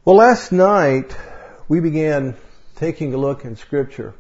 Well, last night we began taking a look in Scripture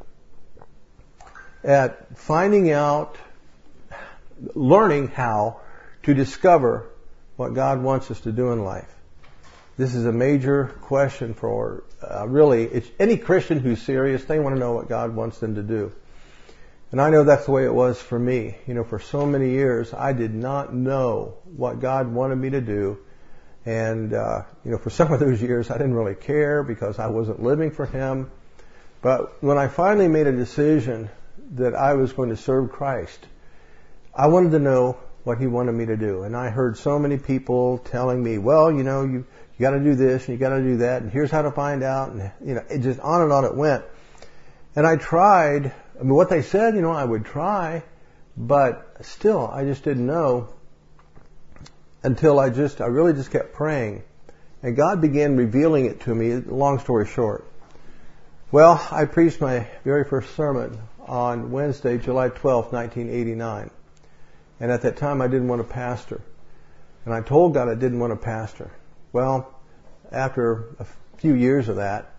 at finding out, learning how to discover what God wants us to do in life. This is a major question for it's any Christian who's serious. They want to know what God wants them to do. And I know that's the way it was for me. For so many years, I did not know what God wanted me to do. And, for some of those years, I didn't really care because I wasn't living for Him. But when I finally made a decision that I was going to serve Christ, I wanted to know what He wanted me to do. And I heard so many people telling me, well, you got to do this and you got to do that, and here's how to find out, and it just on and on it went. And I tried. What they said, I would try, but still, I just didn't know until I really just kept praying, and God began revealing it to me. Long story short, well, I preached my very first sermon on Wednesday, July 12th, 1989, and at that time I didn't want to pastor, and I told God I didn't want to pastor. Well, after a few years of that,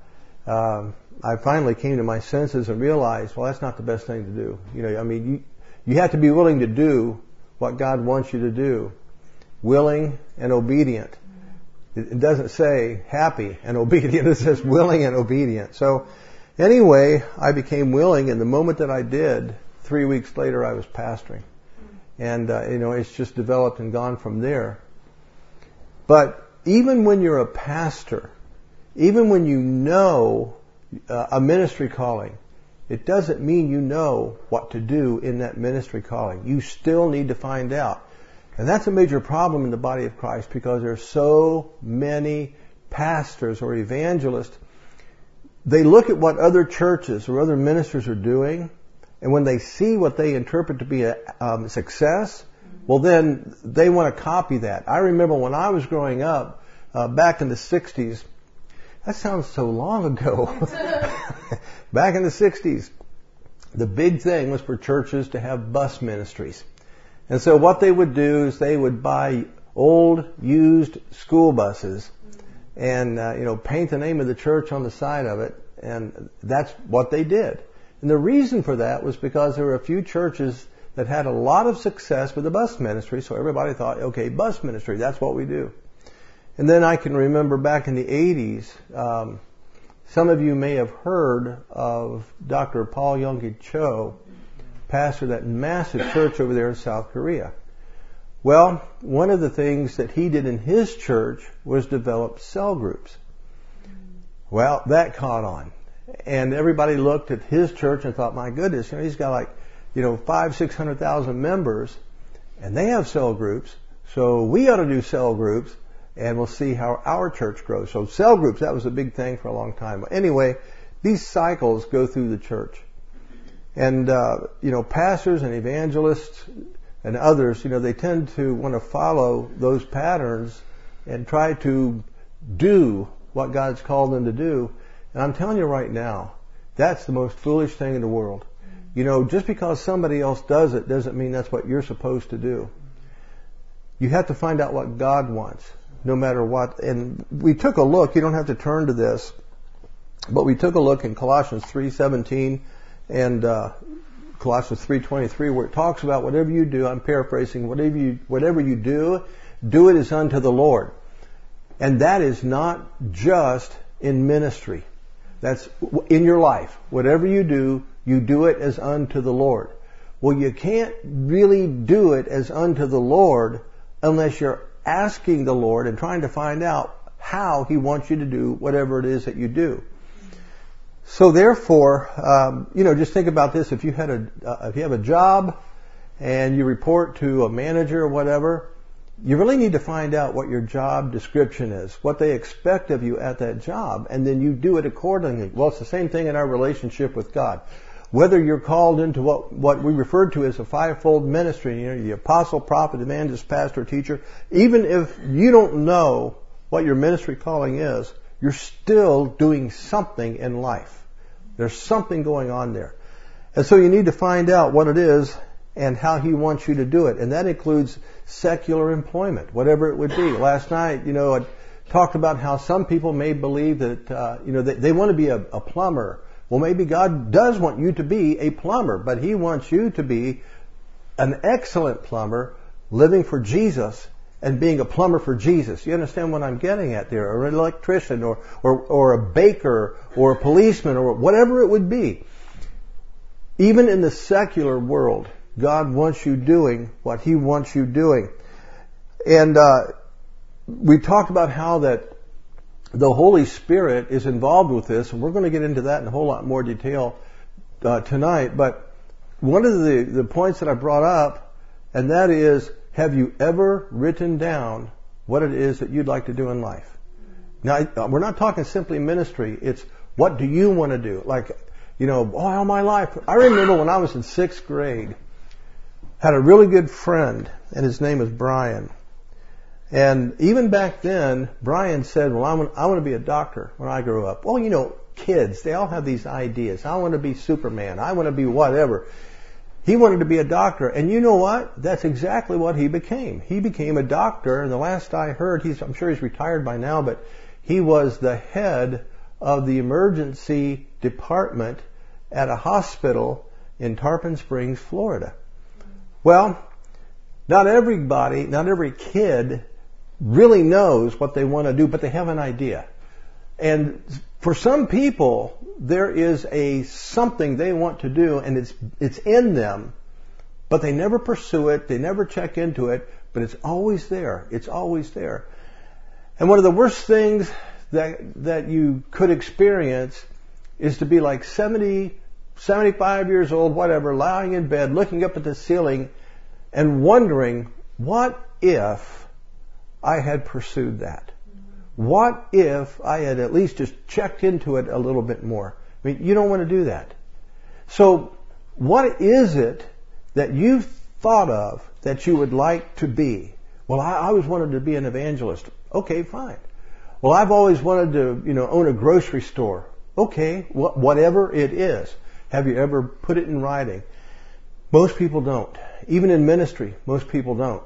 I finally came to my senses and realized, well, that's not the best thing to do. You have to be willing to do what God wants you to do. Willing and obedient. It doesn't say happy and obedient. It says willing and obedient. So anyway, I became willing, and the moment that I did, 3 weeks later I was pastoring. And, it's just developed and gone from there. But even when you're a pastor, even when you know a ministry calling, it doesn't mean you know what to do in that ministry calling. You still need to find out. And that's a major problem in the body of Christ, because there are so many pastors or evangelists. They look at what other churches or other ministers are doing, and when they see what they interpret to be a success, well, then they want to copy that. I remember when I was growing up, back in the 60s, that sounds so long ago. Back in the 60s, the big thing was for churches to have bus ministries. And so what they would do is they would buy old, used school buses and, paint the name of the church on the side of it. And that's what they did. And the reason for that was because there were a few churches that had a lot of success with the bus ministry. So everybody thought, okay, bus ministry, that's what we do. And then I can remember back in the 80s, some of you may have heard of Dr. Paul Yonggi Cho, pastor of that massive church over there in South Korea. Well, one of the things that he did in his church was develop cell groups. Well, that caught on. And everybody looked at his church and thought, my goodness, he's got 500,000-600,000 members, and they have cell groups, so we ought to do cell groups, and we'll see how our church grows. So cell groups, that was a big thing for a long time. But anyway, these cycles go through the church. And, pastors and evangelists and others, they tend to want to follow those patterns and try to do what God's called them to do. And I'm telling you right now, that's the most foolish thing in the world. Just because somebody else does it doesn't mean that's what you're supposed to do. You have to find out what God wants, no matter what. And we took a look, you don't have to turn to this, but we took a look in Colossians 3:17 and Colossians 3:23, where it talks about whatever you do, I'm paraphrasing, whatever you do it as unto the Lord. And that is not just in ministry. That's in your life. Whatever you do it as unto the Lord. Well, you can't really do it as unto the Lord unless you're asking the Lord and trying to find out how He wants you to do whatever it is that you do. So therefore, just think about this. If you have a job and you report to a manager or whatever, you really need to find out what your job description is, what they expect of you at that job, and then you do it accordingly. Well, it's the same thing in our relationship with God. Whether you're called into what we refer to as a fivefold ministry, the apostle, prophet, evangelist, pastor, teacher, even if you don't know what your ministry calling is, you're still doing something in life. There's something going on there. And so you need to find out what it is and how He wants you to do it. And that includes secular employment, whatever it would be. Last night, talked about how some people may believe that, they want to be a plumber. Well, maybe God does want you to be a plumber, but He wants you to be an excellent plumber, living for Jesus and being a plumber for Jesus. You understand what I'm getting at there? Or an electrician or a baker or a policeman or whatever it would be. Even in the secular world, God wants you doing what He wants you doing. And we talked about how that the Holy Spirit is involved with this, and we're going to get into that in a whole lot more detail tonight. But one of the points that I brought up, and that is, have you ever written down what it is that you'd like to do in life? Now, we're not talking simply ministry. It's what do you want to do? Like, all my life. I remember when I was in 6th grade, had a really good friend, and his name was Brian. And even back then, Brian said, well, I want to be a doctor when I grow up. Well, kids, they all have these ideas. I want to be Superman. I want to be whatever. He wanted to be a doctor. And you know what? That's exactly what he became. He became a doctor. And the last I heard, I'm sure he's retired by now, but he was the head of the emergency department at a hospital in Tarpon Springs, Florida. Well, not every kid really knows what they want to do, but they have an idea. And for some people, there is something they want to do, and it's in them, but they never pursue it, they never check into it, but it's always there. It's always there. And one of the worst things that you could experience is to be like 70, 75 years old, whatever, lying in bed, looking up at the ceiling and wondering, what if I had pursued that? What if I had at least just checked into it a little bit more? I mean, you don't want to do that. So what is it that you've thought of that you would like to be? Well, I always wanted to be an evangelist. Okay, fine. Well, I've always wanted to, own a grocery store. Okay, whatever it is. Have you ever put it in writing? Most people don't. Even in ministry, most people don't.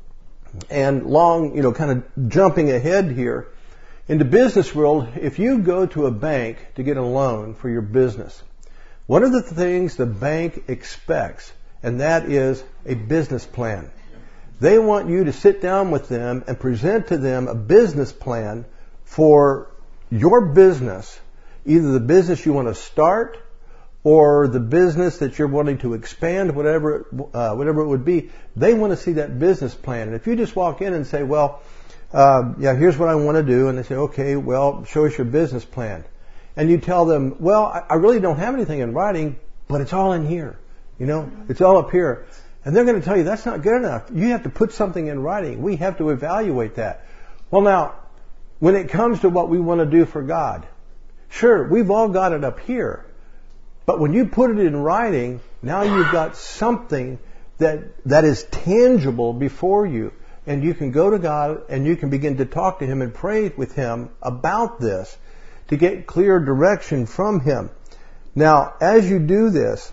And kind of jumping ahead here, in the business world, if you go to a bank to get a loan for your business, one of the things the bank expects, and that is a business plan. They want you to sit down with them and present to them a business plan for your business, either the business you want to start or the business that you're wanting to expand, whatever it would be. They want to see that business plan. And if you just walk in and say, well, here's what I want to do, and they say, okay, well, show us your business plan. And you tell them, well, I really don't have anything in writing, but it's all in here. It's all up here. And they're going to tell you, that's not good enough. You have to put something in writing. We have to evaluate that. Well, now, when it comes to what we want to do for God, sure, we've all got it up here. But when you put it in writing, now you've got something that is tangible before you. And you can go to God and you can begin to talk to Him and pray with Him about this to get clear direction from Him. Now, as you do this,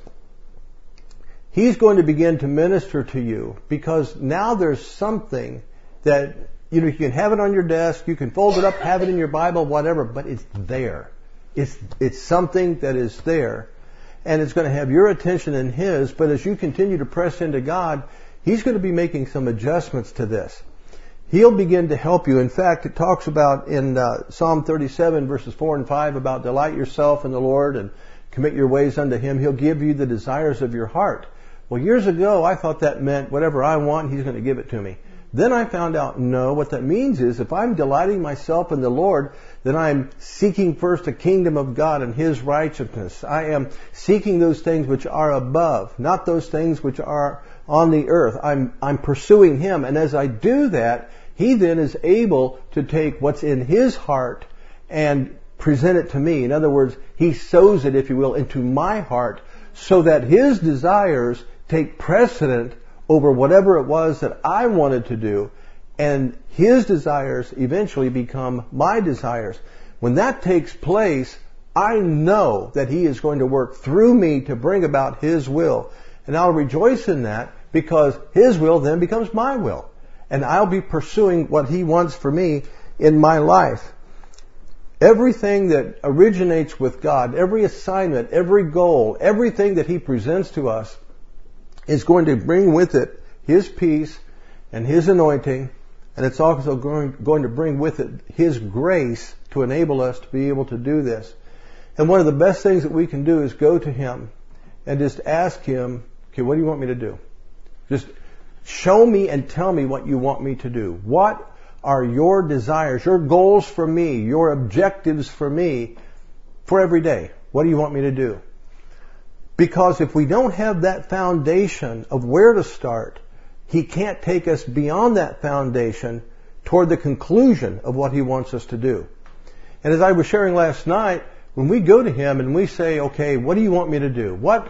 He's going to begin to minister to you, because now there's something that, you can have it on your desk, you can fold it up, have it in your Bible, whatever, but it's there. It's something that is there. And it's going to have your attention and His, but as you continue to press into God, He's going to be making some adjustments to this. He'll begin to help you. In fact, it talks about in Psalm 37 verses 4 and 5 about delight yourself in the Lord and commit your ways unto Him. He'll give you the desires of your heart. Well, years ago, I thought that meant whatever I want, He's going to give it to me. Then I found out, no, what that means is if I'm delighting myself in the Lord, then I'm seeking first the kingdom of God and His righteousness. I am seeking those things which are above, not those things which are on the earth. I'm pursuing Him. And as I do that, He then is able to take what's in His heart and present it to me. In other words, He sows it, if you will, into my heart so that His desires take precedent over whatever it was that I wanted to do, and His desires eventually become my desires. When that takes place, I know that He is going to work through me to bring about His will. And I'll rejoice in that, because His will then becomes my will. And I'll be pursuing what He wants for me in my life, everything that originates with God, every assignment, every goal, everything that He presents to us is going to bring with it His peace and His anointing, and it's also going to bring with it His grace to enable us to be able to do this. And one of the best things that we can do is go to Him and just ask Him, okay, what do you want me to do? Just show me and tell me what you want me to do. What are your desires, your goals for me, your objectives for me for every day? What do you want me to do? Because if we don't have that foundation of where to start, He can't take us beyond that foundation toward the conclusion of what He wants us to do. And as I was sharing last night, when we go to Him and we say, okay, what do you want me to do? What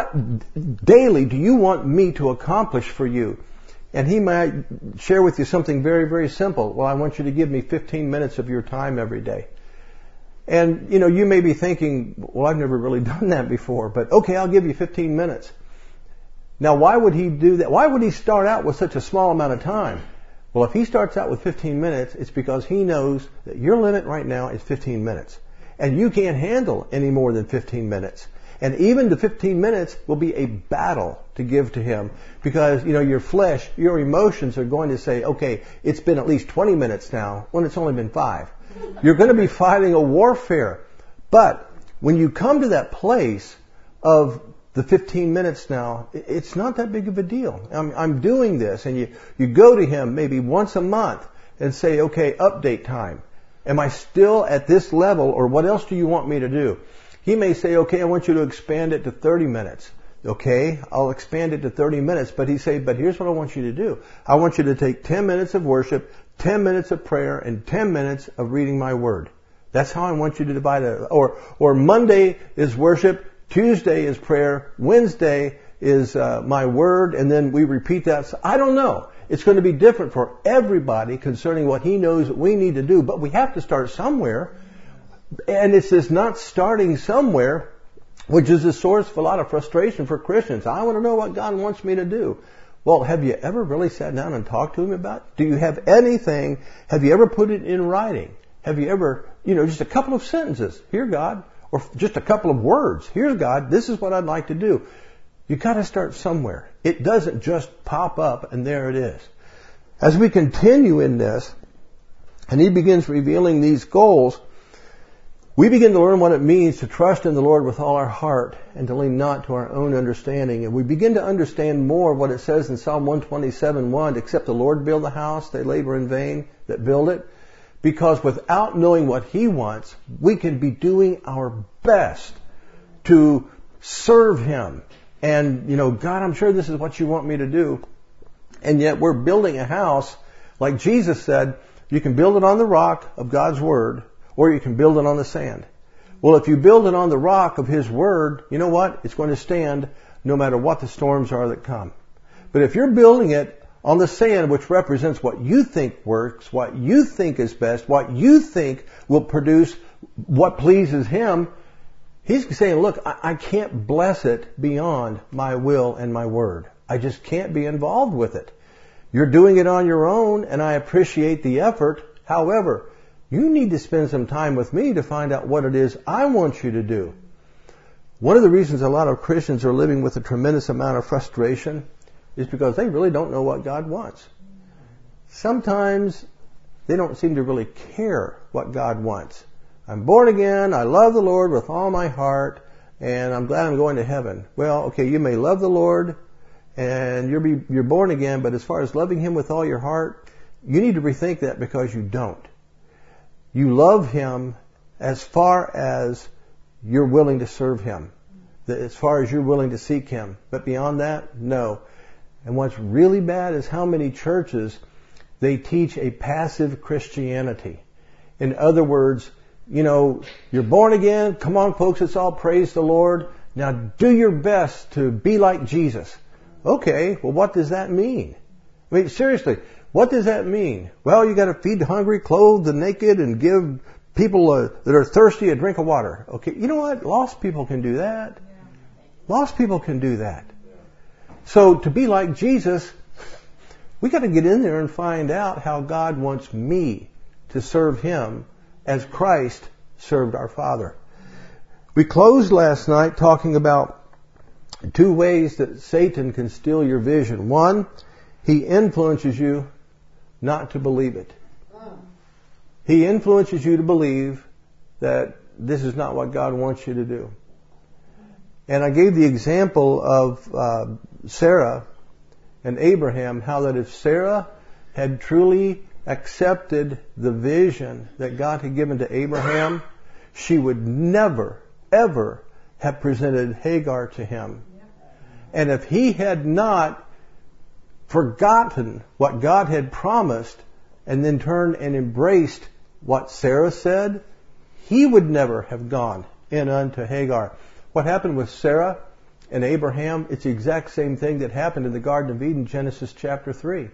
daily do you want me to accomplish for you? And He might share with you something very, very simple. Well, I want you to give me 15 minutes of your time every day. And, you may be thinking, well, I've never really done that before, but okay, I'll give you 15 minutes. Now, why would He do that? Why would He start out with such a small amount of time? Well, if He starts out with 15 minutes, it's because He knows that your limit right now is 15 minutes. And you can't handle any more than 15 minutes. And even the 15 minutes will be a battle to give to Him because, your flesh, your emotions are going to say, okay, it's been at least 20 minutes now when it's only been 5. You're going to be fighting a warfare. But when you come to that place of the 15 minutes now, it's not that big of a deal. I'm doing this. And you go to Him maybe once a month and say, okay, update time. Am I still at this level, or what else do you want me to do? He may say, okay, I want you to expand it to 30 minutes. Okay, I'll expand it to 30 minutes. But He say, but here's what I want you to do. I want you to take 10 minutes of worship, 10 minutes of prayer, and 10 minutes of reading my Word. That's how I want you to divide it. Or Monday is worship, Tuesday is prayer, Wednesday is my Word, and then we repeat that. So I don't know. It's going to be different for everybody concerning what He knows that we need to do. But we have to start somewhere. And it's this not starting somewhere, which is a source of a lot of frustration for Christians. I want to know what God wants me to do. Well, have you ever really sat down and talked to Him about it? Do you have anything? Have you ever put it in writing? Have you ever, just a couple of sentences? Here, God. Or just a couple of words. Here's God. This is what I'd like to do. You got to start somewhere. It doesn't just pop up and there it is. As we continue in this, and He begins revealing these goals, we begin to learn what it means to trust in the Lord with all our heart and to lean not to our own understanding. And we begin to understand more of what it says in Psalm 127:1, except the Lord build the house, they labor in vain that build it. Because without knowing what He wants, we can be doing our best to serve Him. And, God, I'm sure this is what you want me to do. And yet we're building a house, like Jesus said, you can build it on the rock of God's Word, or you can build it on the sand. Well, if you build it on the rock of His Word, you know what? It's going to stand no matter what the storms are that come. But if you're building it on the sand, which represents what you think works, what you think is best, what you think will produce what pleases Him, He's saying, look, I can't bless it beyond my will and my word. I just can't be involved with it. You're doing it on your own, and I appreciate the effort. However, you need to spend some time with me to find out what it is I want you to do. One of the reasons a lot of Christians are living with a tremendous amount of frustration is because they really don't know what God wants. Sometimes they don't seem to really care what God wants. I'm born again, I love the Lord with all my heart, and I'm glad I'm going to heaven. Well, okay, you may love the Lord, and you're born again, but as far as loving Him with all your heart, you need to rethink that because you don't. You love Him as far as you're willing to serve Him, as far as you're willing to seek Him. But beyond that, no. And what's really bad is how many churches, they teach a passive Christianity. In other words, you're born again. Come on, folks, let's all praise the Lord. Now do your best to be like Jesus. Okay, well, what does that mean? I mean, seriously, what does that mean? Well, you got to feed the hungry, clothe the naked, and give people that are thirsty a drink of water. Okay, you know what? Lost people can do that. Lost people can do that. So to be like Jesus, we got to get in there and find out how God wants me to serve Him as Christ served our Father. We closed last night talking about 2 ways that Satan can steal your vision. 1, he influences you not to believe it. He influences you to believe that this is not what God wants you to do. And I gave the example of Sarah and Abraham, how that if Sarah had truly accepted the vision that God had given to Abraham, she would never, ever have presented Hagar to him. And if he had not forgotten what God had promised and then turned and embraced what Sarah said, he would never have gone in unto Hagar. What happened with Sarah and Abraham, it's the exact same thing that happened in the Garden of Eden, Genesis chapter 3.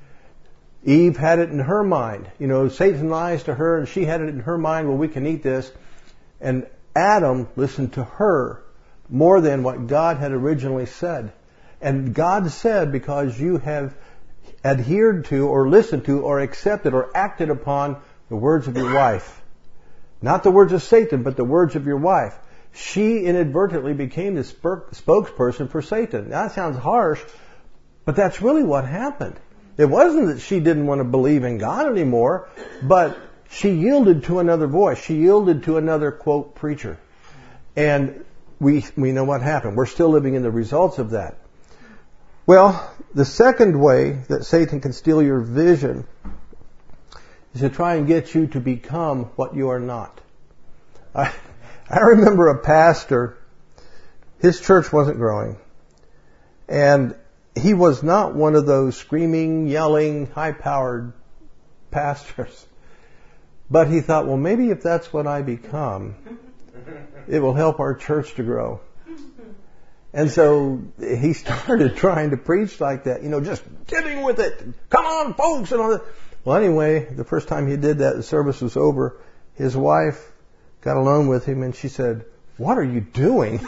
Eve had it in her mind. Satan lies to her and she had it in her mind, well, we can eat this. And Adam listened to her more than what God had originally said. And God said, because you have adhered to or listened to or accepted or acted upon the words of your wife, not the words of Satan, but the words of your wife, she inadvertently became the spokesperson for Satan. Now, that sounds harsh, but that's really what happened. It wasn't that she didn't want to believe in God anymore, but she yielded to another voice. She yielded to another, quote, preacher. And we know what happened. We're still living in the results of that. Well, the second way that Satan can steal your vision is to try and get you to become what you are not. I remember a pastor, his church wasn't growing, and he was not one of those screaming, yelling, high-powered pastors. But he thought, well, maybe if that's what I become, it will help our church to grow. And so he started trying to preach like that, just getting with it. Come on, folks, and all that. Well, anyway, the first time he did that, the service was over. His wife got alone with him and she said, what are you doing?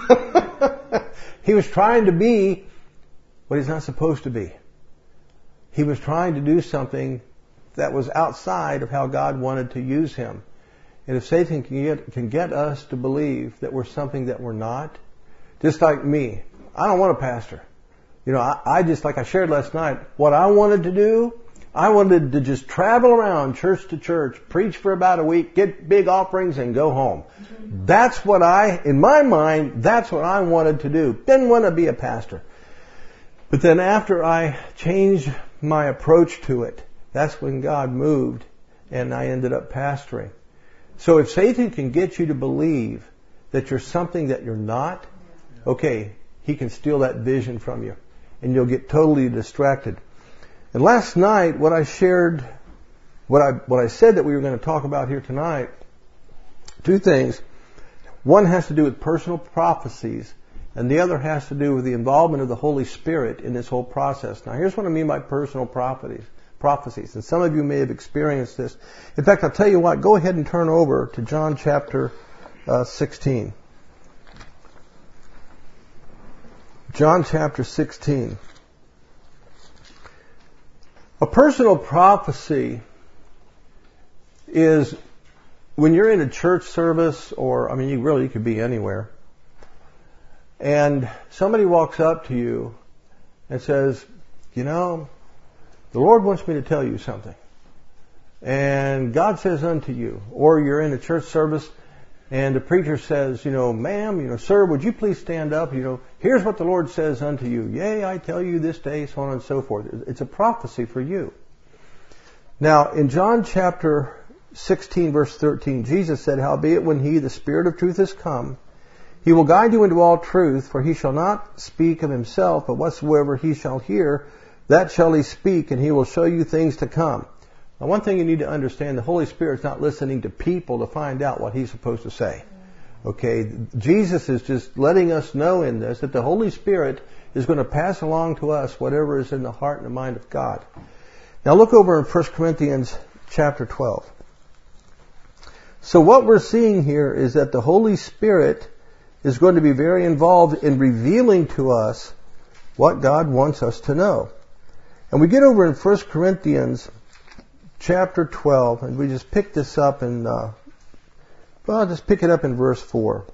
He was trying to be what he's not supposed to be. He was trying to do something that was outside of how God wanted to use him. And if Satan can get us to believe that we're something that we're not, just like me, I don't want a pastor. I just, like I shared last night, what I wanted to do, I wanted to just travel around church to church, preach for about a week, get big offerings, and go home. That's what in my mind, that's what I wanted to do. Didn't want to be a pastor. But then after I changed my approach to it, that's when God moved and I ended up pastoring. So if Satan can get you to believe that you're something that you're not, okay, he can steal that vision from you and you'll get totally distracted. And last night, what I shared, what I said that we were going to talk about here tonight, 2 things. One has to do with personal prophecies, and the other has to do with the involvement of the Holy Spirit in this whole process. Now, here's what I mean by personal prophecies. And some of you may have experienced this. In fact, I'll tell you what, go ahead and turn over to John chapter 16. John chapter 16. A personal prophecy is when you're in a church service, or, you could be anywhere, and somebody walks up to you and says, the Lord wants me to tell you something. And God says unto you, or you're in a church service and the preacher says, ma'am, sir, would you please stand up? Here's what the Lord says unto you. Yea, I tell you this day, so on and so forth. It's a prophecy for you. Now, in John chapter 16, verse 13, Jesus said, howbeit when he, the Spirit of truth, is come, he will guide you into all truth, for he shall not speak of himself, but whatsoever he shall hear, that shall he speak, and he will show you things to come. Now, one thing you need to understand, the Holy Spirit's not listening to people to find out what he's supposed to say. Okay, Jesus is just letting us know in this that the Holy Spirit is going to pass along to us whatever is in the heart and the mind of God. Now look over in 1 Corinthians chapter 12. So what we're seeing here is that the Holy Spirit is going to be very involved in revealing to us what God wants us to know. And we get over in 1 Corinthians chapter 12, and we just pick this up in, just pick it up in verse 4.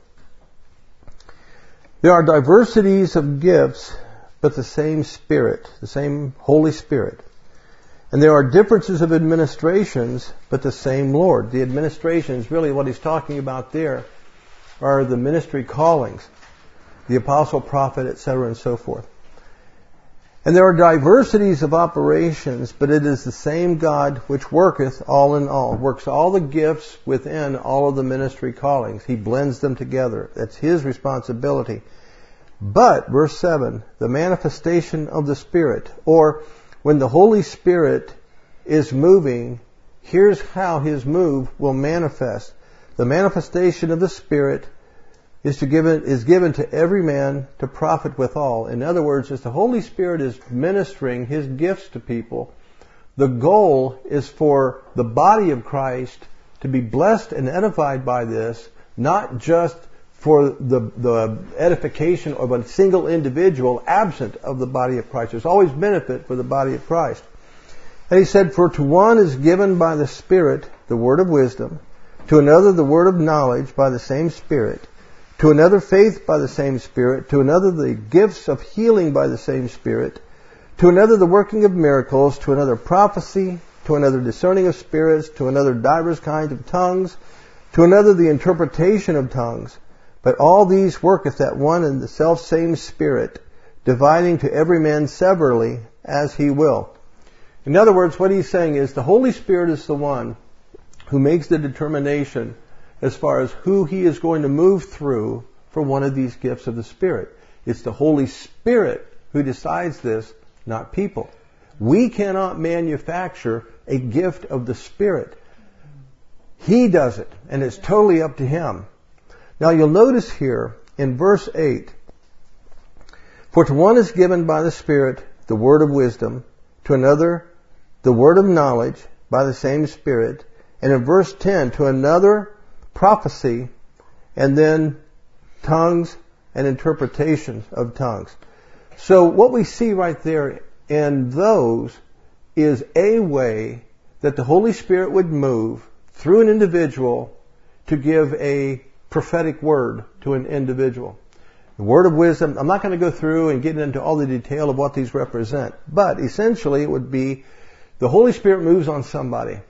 There are diversities of gifts, but the same Spirit, the same Holy Spirit. And there are differences of administrations, but the same Lord. The administrations, really what he's talking about there, are the ministry callings, the apostle, prophet, etc., and so forth. And there are diversities of operations, but it is the same God which worketh all in all, works all the gifts within all of the ministry callings. He blends them together. That's His responsibility. But, verse 7, the manifestation of the Spirit, or when the Holy Spirit is moving, here's how His move will manifest. The manifestation of the Spirit is given to every man to profit withal. In other words, as the Holy Spirit is ministering His gifts to people, the goal is for the body of Christ to be blessed and edified by this, not just for the edification of a single individual absent of the body of Christ. There's always benefit for the body of Christ. And he said, for to one is given by the Spirit the word of wisdom, to another the word of knowledge by the same Spirit, to another faith by the same Spirit, to another the gifts of healing by the same Spirit, to another the working of miracles, to another prophecy, to another discerning of spirits, to another divers kinds of tongues, to another the interpretation of tongues. But all these worketh that one and the selfsame Spirit, dividing to every man severally as He will. In other words, what he's saying is the Holy Spirit is the one who makes the determination as far as who He is going to move through for one of these gifts of the Spirit. It's the Holy Spirit who decides this, not people. We cannot manufacture a gift of the Spirit. He does it, and it's totally up to Him. Now you'll notice here in verse 8, for to one is given by the Spirit the word of wisdom, to another the word of knowledge by the same Spirit, and in verse 10, to another prophecy, and then tongues and interpretations of tongues. So what we see right there in those is a way that the Holy Spirit would move through an individual to give a prophetic word to an individual. The word of wisdom, I'm not going to go through and get into all the detail of what these represent, but essentially it would be the Holy Spirit moves on somebody.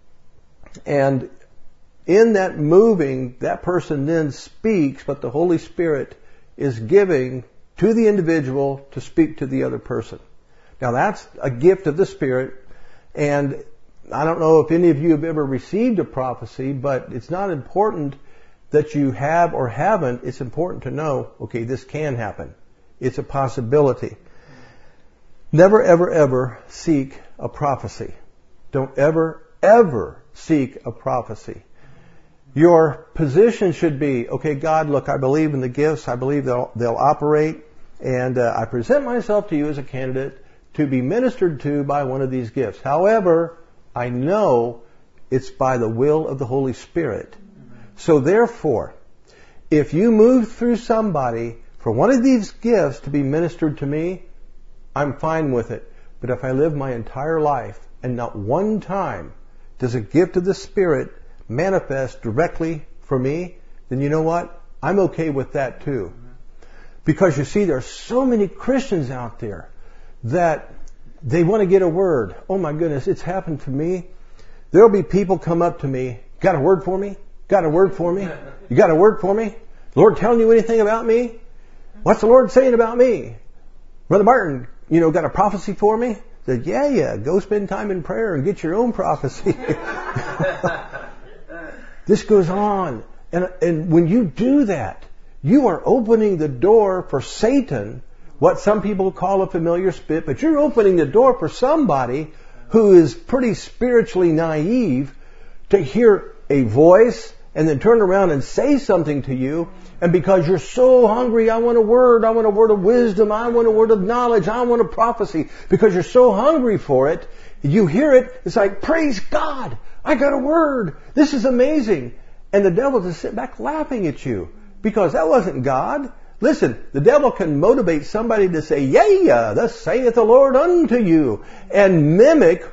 And in that moving, that person then speaks, but the Holy Spirit is giving to the individual to speak to the other person. Now that's a gift of the Spirit, and I don't know if any of you have ever received a prophecy, but it's not important that you have or haven't. It's important to know, okay, this can happen. It's a possibility. Never, ever, ever seek a prophecy. Don't ever, ever seek a prophecy. Your position should be, okay, God, look, I believe in the gifts. I believe they'll operate. And I present myself to you as a candidate to be ministered to by one of these gifts. However, I know it's by the will of the Holy Spirit. So therefore, if you move through somebody for one of these gifts to be ministered to me, I'm fine with it. But if I live my entire life and not one time does a gift of the Spirit manifest directly for me, then you know what? I'm okay with that too. Because you see, there are so many Christians out there that they want to get a word. Oh my goodness, it's happened to me. There'll be people come up to me, got a word for me? Got a word for me? You got a word for me? Lord telling you anything about me? What's the Lord saying about me? Brother Martin, got a prophecy for me? Said, yeah, go spend time in prayer and get your own prophecy. This goes on. And when you do that, you are opening the door for Satan, what some people call a familiar spirit, but you're opening the door for somebody who is pretty spiritually naive to hear a voice and then turn around and say something to you. And because you're so hungry, I want a word of wisdom, I want a word of knowledge, I want a prophecy. Because you're so hungry for it, you hear it, it's like, praise God, I got a word. This is amazing. And the devil just sit back laughing at you because that wasn't God. Listen, the devil can motivate somebody to say, yea, thus saith the Lord unto you, and mimic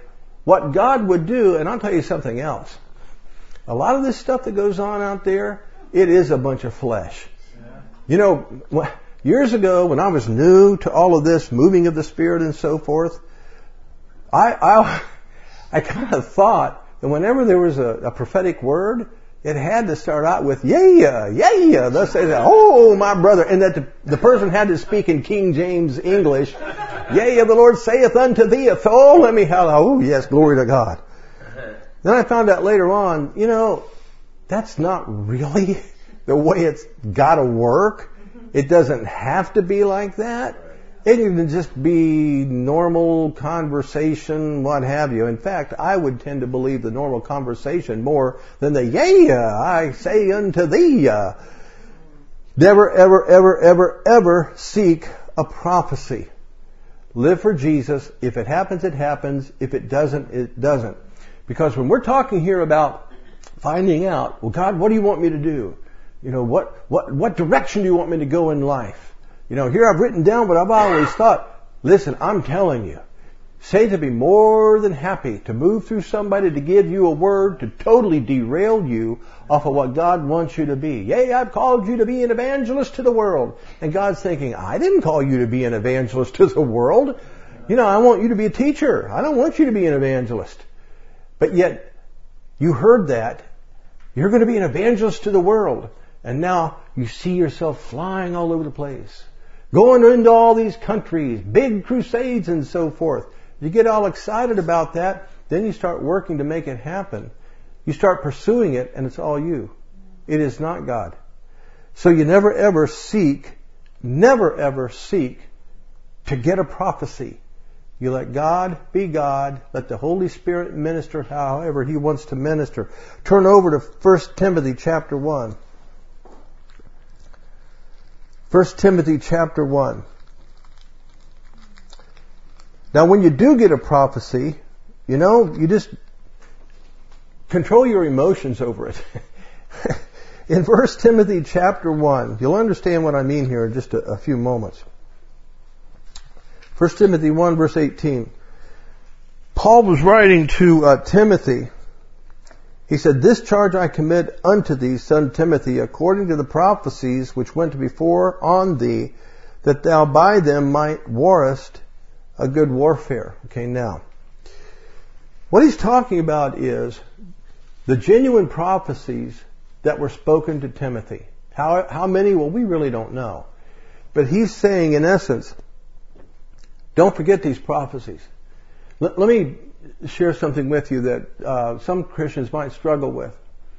what God would do, and I'll tell you something else. A lot of this stuff that goes on out there, it is a bunch of flesh. You know, years ago when I was new to all of this, moving of the Spirit and so forth, I kind of thought that whenever there was a prophetic word, it had to start out with, yeah. Thus say that, oh, my brother. And that the person had to speak in King James English. Yea, the Lord saith unto thee, oh, let me holler. Oh, yes, glory to God. Then I found out later on, you know, that's not really the way it's got to work. It doesn't have to be like that. It can just be normal conversation, what have you. In fact, I would tend to believe the normal conversation more than the yea, I say unto thee. Never, ever seek a prophecy. Live for Jesus. If it happens, it happens. If it doesn't, it doesn't. Because when we're talking here about finding out, well, God, what do you want me to do? You know, what direction do you want me to go in life? You know, here I've written down what I've always thought. Listen, I'm telling you, Satan would be more than happy to move through somebody to give you a word to totally derail you off of what God wants you to be. Yea, I've called you to be an evangelist to the world. And God's thinking, I didn't call you to be an evangelist to the world. You know, I want you to be a teacher. I don't want you to be an evangelist. But yet, you heard that. You're going to be an evangelist to the world. And now you see yourself flying all over the place. Going into all these countries, big crusades and so forth. You get all excited about that, then you start working to make it happen. You start pursuing it, and it's all you. It is not God. So you never ever seek to get a prophecy. You let God be God. Let the Holy Spirit minister however He wants to minister. Turn over to 1 Timothy chapter 1. 1 Timothy chapter 1. Now when you do get a prophecy, you know, you just control your emotions over it. In 1 Timothy chapter 1, you'll understand what I mean here in just a few moments. 1 Timothy 1 verse 18. Paul was writing to Timothy. He said, this charge I commit unto thee, son Timothy, according to the prophecies which went before on thee, that thou by them might warrest a good warfare. Okay, now, what he's talking about is the genuine prophecies that were spoken to Timothy. How many? Well, we really don't know. But he's saying, in essence, don't forget these prophecies. Let me share something with you that some Christians might struggle with.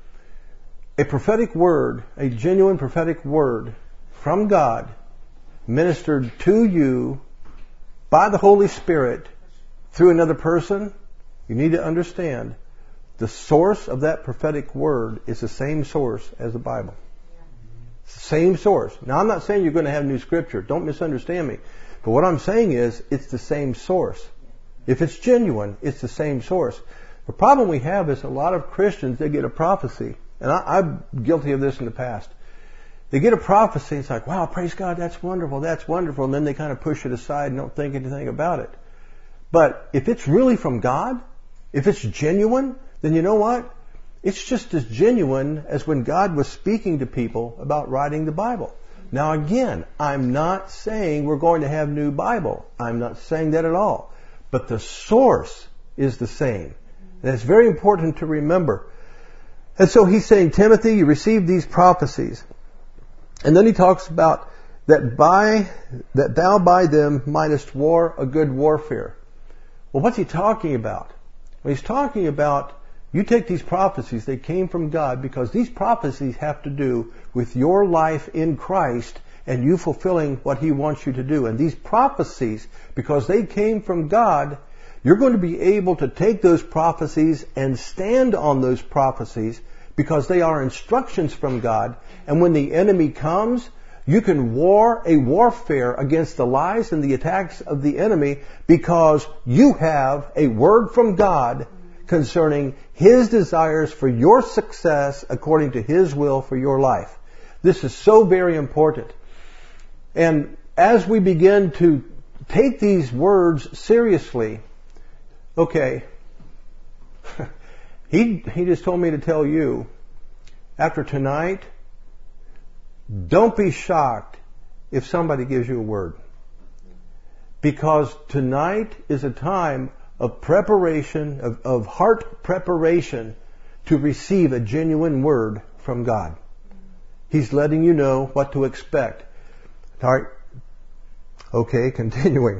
A prophetic word, a genuine prophetic word from God, ministered to you by the Holy Spirit through another person, you need to understand the source of that prophetic word is the same source as the Bible. It's the same source. Now, I'm not saying you're going to have new scripture. Don't misunderstand me. But what I'm saying is, it's the same source. If it's genuine, it's the same source. The problem we have is a lot of Christians, they get a prophecy. And I'm guilty of this in the past. They get a prophecy, it's like, wow, praise God, that's wonderful, that's wonderful. And then they kind of push it aside and don't think anything about it. But if it's really from God, if it's genuine, then you know what? It's just as genuine as when God was speaking to people about writing the Bible. Now again, I'm not saying we're going to have new Bible. I'm not saying that at all. But the source is the same. And it's very important to remember. And so he's saying, Timothy, you received these prophecies. And then he talks about that thou by them mightest war a good warfare. Well, what's he talking about? Well, he's talking about you take these prophecies, they came from God because these prophecies have to do with your life in Christ and you fulfilling what He wants you to do. And these prophecies, because they came from God, you're going to be able to take those prophecies and stand on those prophecies because they are instructions from God. And when the enemy comes, you can war a warfare against the lies and the attacks of the enemy because you have a word from God concerning His desires for your success according to His will for your life. This is so very important. And as we begin to take these words seriously, okay, he just told me to tell you, after tonight, don't be shocked if somebody gives you a word. Because tonight is a time of preparation, of heart preparation to receive a genuine word from God. He's letting you know what to expect. All right. Okay, continuing.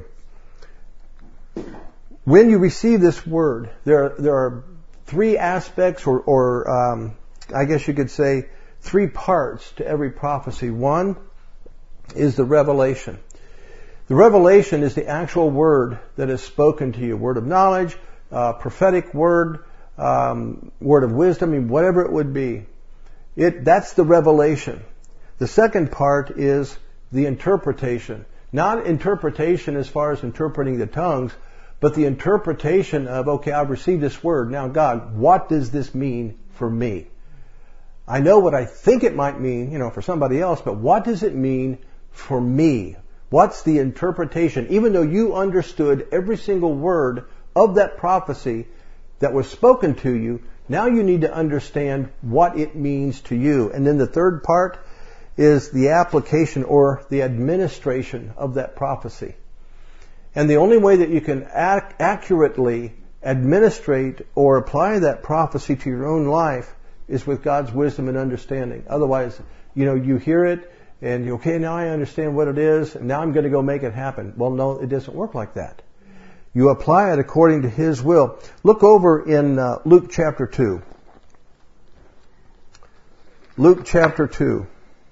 When you receive this word, there are three aspects, or I guess you could say three parts to every prophecy. One is the revelation. The revelation is the actual word that is spoken to you. Word of knowledge, prophetic word, word of wisdom, I mean, whatever it would be. That's the revelation. The second part is the interpretation. Not interpretation as far as interpreting the tongues, but the interpretation of, okay, I've received this word. Now, God, what does this mean for me? I know what I think it might mean, for somebody else, but what does it mean for me? What's the interpretation? Even though you understood every single word of that prophecy that was spoken to you, now you need to understand what it means to you. And then the third part is the application or the administration of that prophecy. And the only way that you can accurately administrate or apply that prophecy to your own life is with God's wisdom and understanding. Otherwise, you hear it and okay, now I understand what it is, and now I'm going to go make it happen. Well, no, it doesn't work like that. You apply it according to His will. Look over in Luke chapter 2. Luke chapter 2.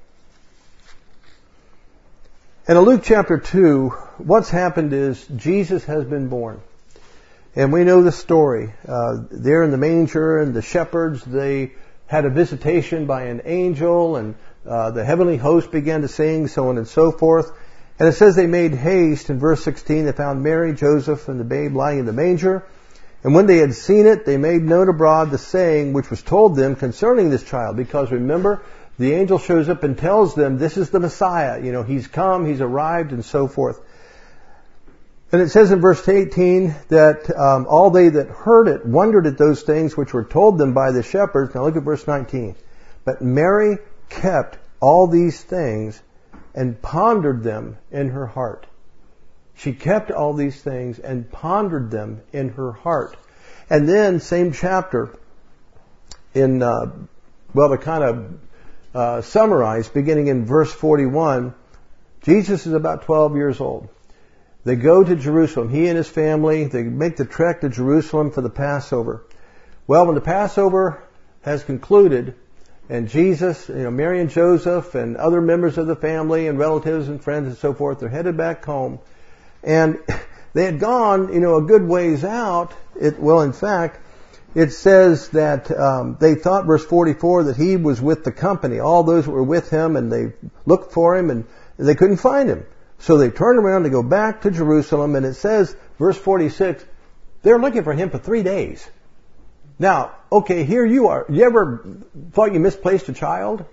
And in Luke chapter 2, what's happened is Jesus has been born. And we know the story. There in the manger, and the shepherds, they had a visitation by an angel, and the heavenly host began to sing, so on and so forth. And it says they made haste. In verse 16, they found Mary, Joseph, and the babe lying in the manger. And when they had seen it, they made known abroad the saying which was told them concerning this child. Because remember, the angel shows up and tells them, this is the Messiah. He's come, He's arrived, and so forth. And it says in verse 18 that all they that heard it wondered at those things which were told them by the shepherds. Now look at verse 19. But Mary kept all these things and pondered them in her heart. She kept all these things and pondered them in her heart. And then, same chapter, in, to kind of summarize, beginning in verse 41, Jesus is about 12 years old. They go to Jerusalem. He and his family, they make the trek to Jerusalem for the Passover. Well, when the Passover has concluded, and Jesus, Mary and Joseph and other members of the family and relatives and friends and so forth, they're headed back home. And they had gone, a good ways out. In fact, it says that they thought, verse 44, that he was with the company. All those were with him, and they looked for him, and they couldn't find him. So they turned around to go back to Jerusalem, and it says, verse 46, they're looking for him for 3 days. Now, okay, here you are. You ever thought you misplaced a child?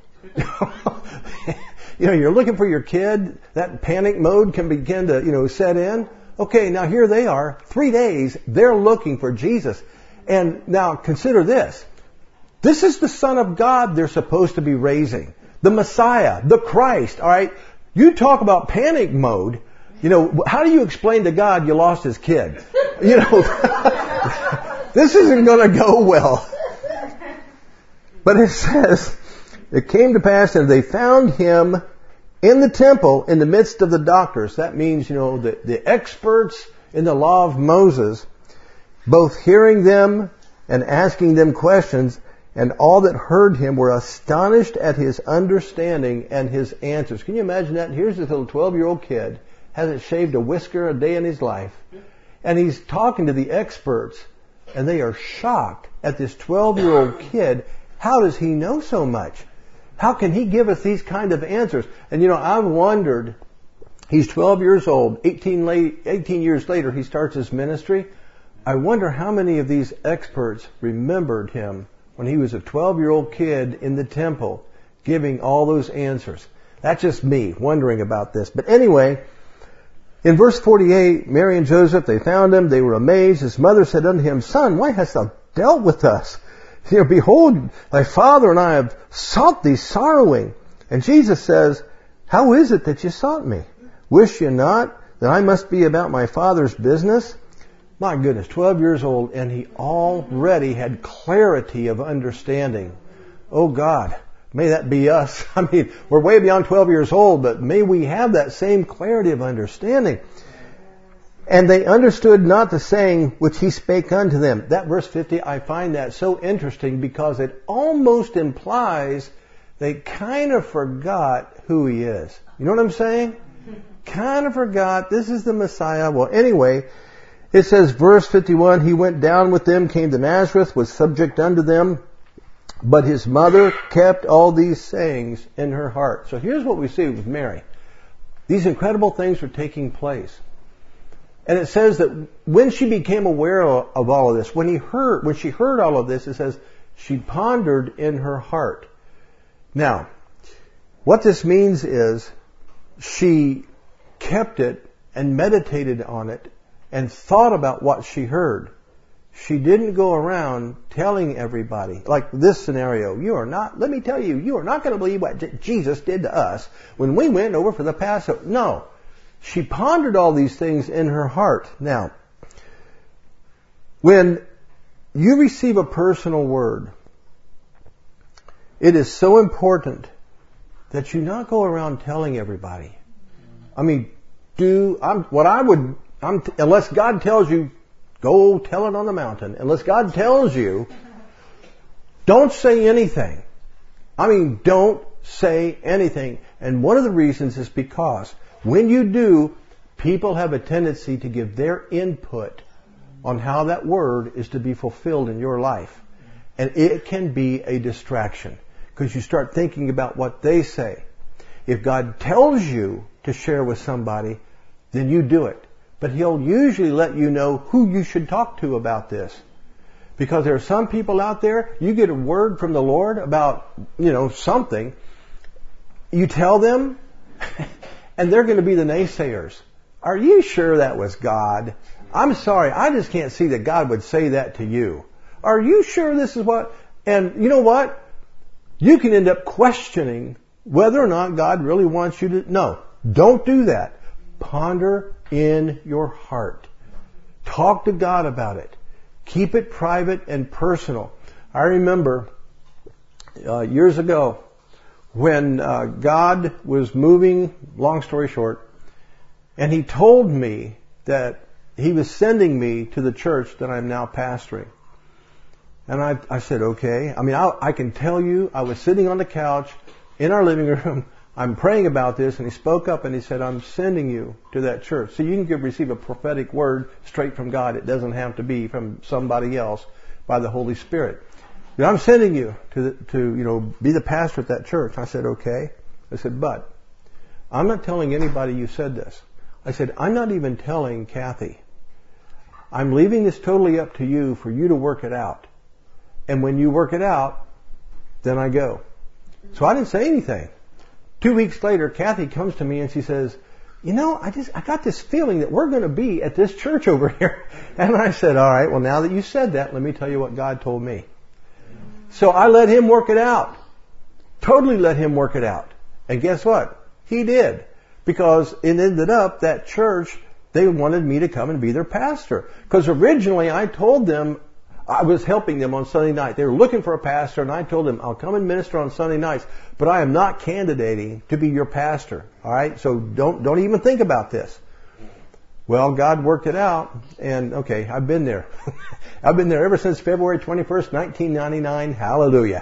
You're looking for your kid. That panic mode can begin to, set in. Okay, now here they are. 3 days, they're looking for Jesus. And now consider this. This is the Son of God they're supposed to be raising. The Messiah, the Christ, all right? You talk about panic mode. How do you explain to God you lost his kid? This isn't going to go well. But it says, it came to pass that they found him in the temple in the midst of the doctors. That means, the experts in the law of Moses, both hearing them and asking them questions, and all that heard him were astonished at his understanding and his answers. Can you imagine that? Here's this little 12-year-old kid, hasn't shaved a whisker a day in his life, and he's talking to the experts, and they are shocked at this 12-year-old kid. How does he know so much? How can he give us these kind of answers? And I've wondered, he's 12 years old, 18 years later he starts his ministry. I wonder how many of these experts remembered him when he was a 12-year-old kid in the temple giving all those answers. That's just me wondering about this. But anyway, in verse 48, Mary and Joseph, they found him. They were amazed. His mother said unto him, Son, why hast thou dealt with us. Behold, thy father and I have sought thee sorrowing. And Jesus says, how is it that you sought me? Wish you not that I must be about my father's business? My goodness, 12 years old, and he already had clarity of understanding. Oh God, may that be us. I mean, we're way beyond 12 years old, but may we have that same clarity of understanding. And they understood not the saying which he spake unto them. That verse 50, I find that so interesting because it almost implies they kind of forgot who he is. You know what I'm saying? Kind of forgot this is the Messiah. Well, anyway, it says, verse 51, he went down with them, came to Nazareth, was subject unto them, but his mother kept all these sayings in her heart. So here's what we see with Mary. These incredible things are taking place. And it says that when she became aware of all of this, when she heard all of this, it says she pondered in her heart. Now, what this means is she kept it and meditated on it and thought about what she heard. She didn't go around telling everybody, like this scenario, let me tell you, you are not going to believe what Jesus did to us when we went over for the Passover. No. She pondered all these things in her heart. Now, when you receive a personal word, it is so important that you not go around telling everybody. I mean, unless God tells you, go tell it on the mountain. Unless God tells you, don't say anything. I mean, don't say anything. And one of the reasons is because when you do, people have a tendency to give their input on how that word is to be fulfilled in your life. And it can be a distraction because you start thinking about what they say. If God tells you to share with somebody, then you do it. But He'll usually let you know who you should talk to about this. Because there are some people out there, you get a word from the Lord about, something. You tell them, and they're going to be the naysayers. Are you sure that was God? I'm sorry, I just can't see that God would say that to you. Are you sure this is what? And you know what? You can end up questioning whether or not God really wants you to. No, don't do that. Ponder in your heart. Talk to God about it. Keep it private and personal. I remember years ago when God was moving, long story short, and He told me that He was sending me to the church that I'm now pastoring. And I said, okay. I mean, I can tell you, I was sitting on the couch in our living room. I'm praying about this, and He spoke up and He said, I'm sending you to that church. So you can receive a prophetic word straight from God. It doesn't have to be from somebody else by the Holy Spirit. But I'm sending you to be the pastor at that church. I said, okay. I said, but I'm not telling anybody you said this. I said, I'm not even telling Kathy. I'm leaving this totally up to you for you to work it out. And when you work it out, then I go. So I didn't say anything. 2 weeks later, Kathy comes to me and she says, I got this feeling that we're going to be at this church over here. And I said, all right, well, now that you said that, let me tell you what God told me. So I let Him work it out. Totally let Him work it out. And guess what? He did. Because it ended up that church, they wanted me to come and be their pastor. Because originally I told them, I was helping them on Sunday night. They were looking for a pastor, and I told them, I'll come and minister on Sunday nights, but I am not candidating to be your pastor. All right? So don't even think about this. Well, God worked it out, and okay, I've been there. I've been there ever since February 21st, 1999. Hallelujah.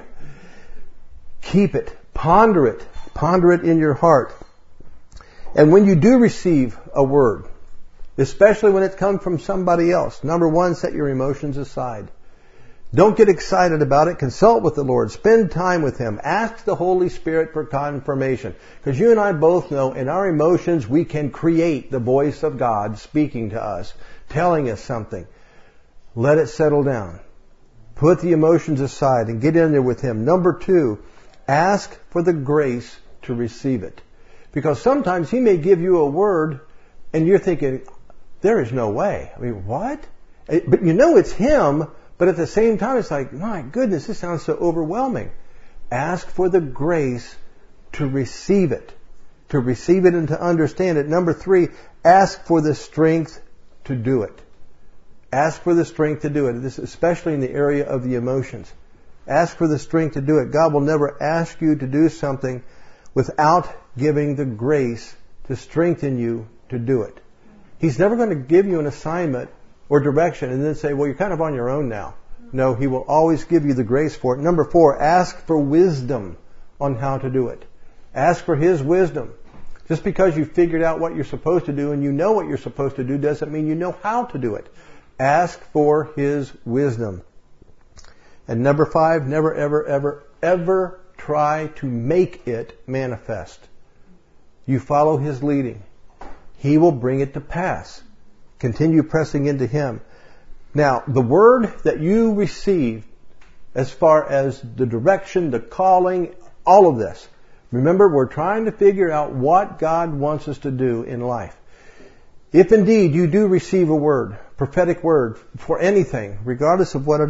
Keep it. Ponder it. Ponder it in your heart. And when you do receive a word, especially when it comes from somebody else, number one, set your emotions aside. Don't get excited about it. Consult with the Lord. Spend time with Him. Ask the Holy Spirit for confirmation. Because you and I both know in our emotions we can create the voice of God speaking to us, telling us something. Let it settle down. Put the emotions aside and get in there with Him. Number two, ask for the grace to receive it. Because sometimes He may give you a word and you're thinking, there is no way. I mean, what? But it's Him But at the same time, it's like, my goodness, this sounds so overwhelming. Ask for the grace to receive it. To receive it and to understand it. Number 3, ask for the strength to do it. Ask for the strength to do it. This, especially in the area of the emotions. Ask for the strength to do it. God will never ask you to do something without giving the grace to strengthen you to do it. He's never going to give you an assignment or direction and then say, well, you're kind of on your own now. No, He will always give you the grace for it. Number 4, ask for wisdom on how to do it. Ask for His wisdom. Just because you figured out what you're supposed to do and you know what you're supposed to do doesn't mean you know how to do it. Ask for His wisdom. And number 5, never, ever try to make it manifest. You follow His leading. He will bring it to pass. Continue pressing into Him. Now, the word that you receive as far as the direction, the calling, all of this. Remember, we're trying to figure out what God wants us to do in life. If indeed you do receive a word, prophetic word, for anything, regardless of what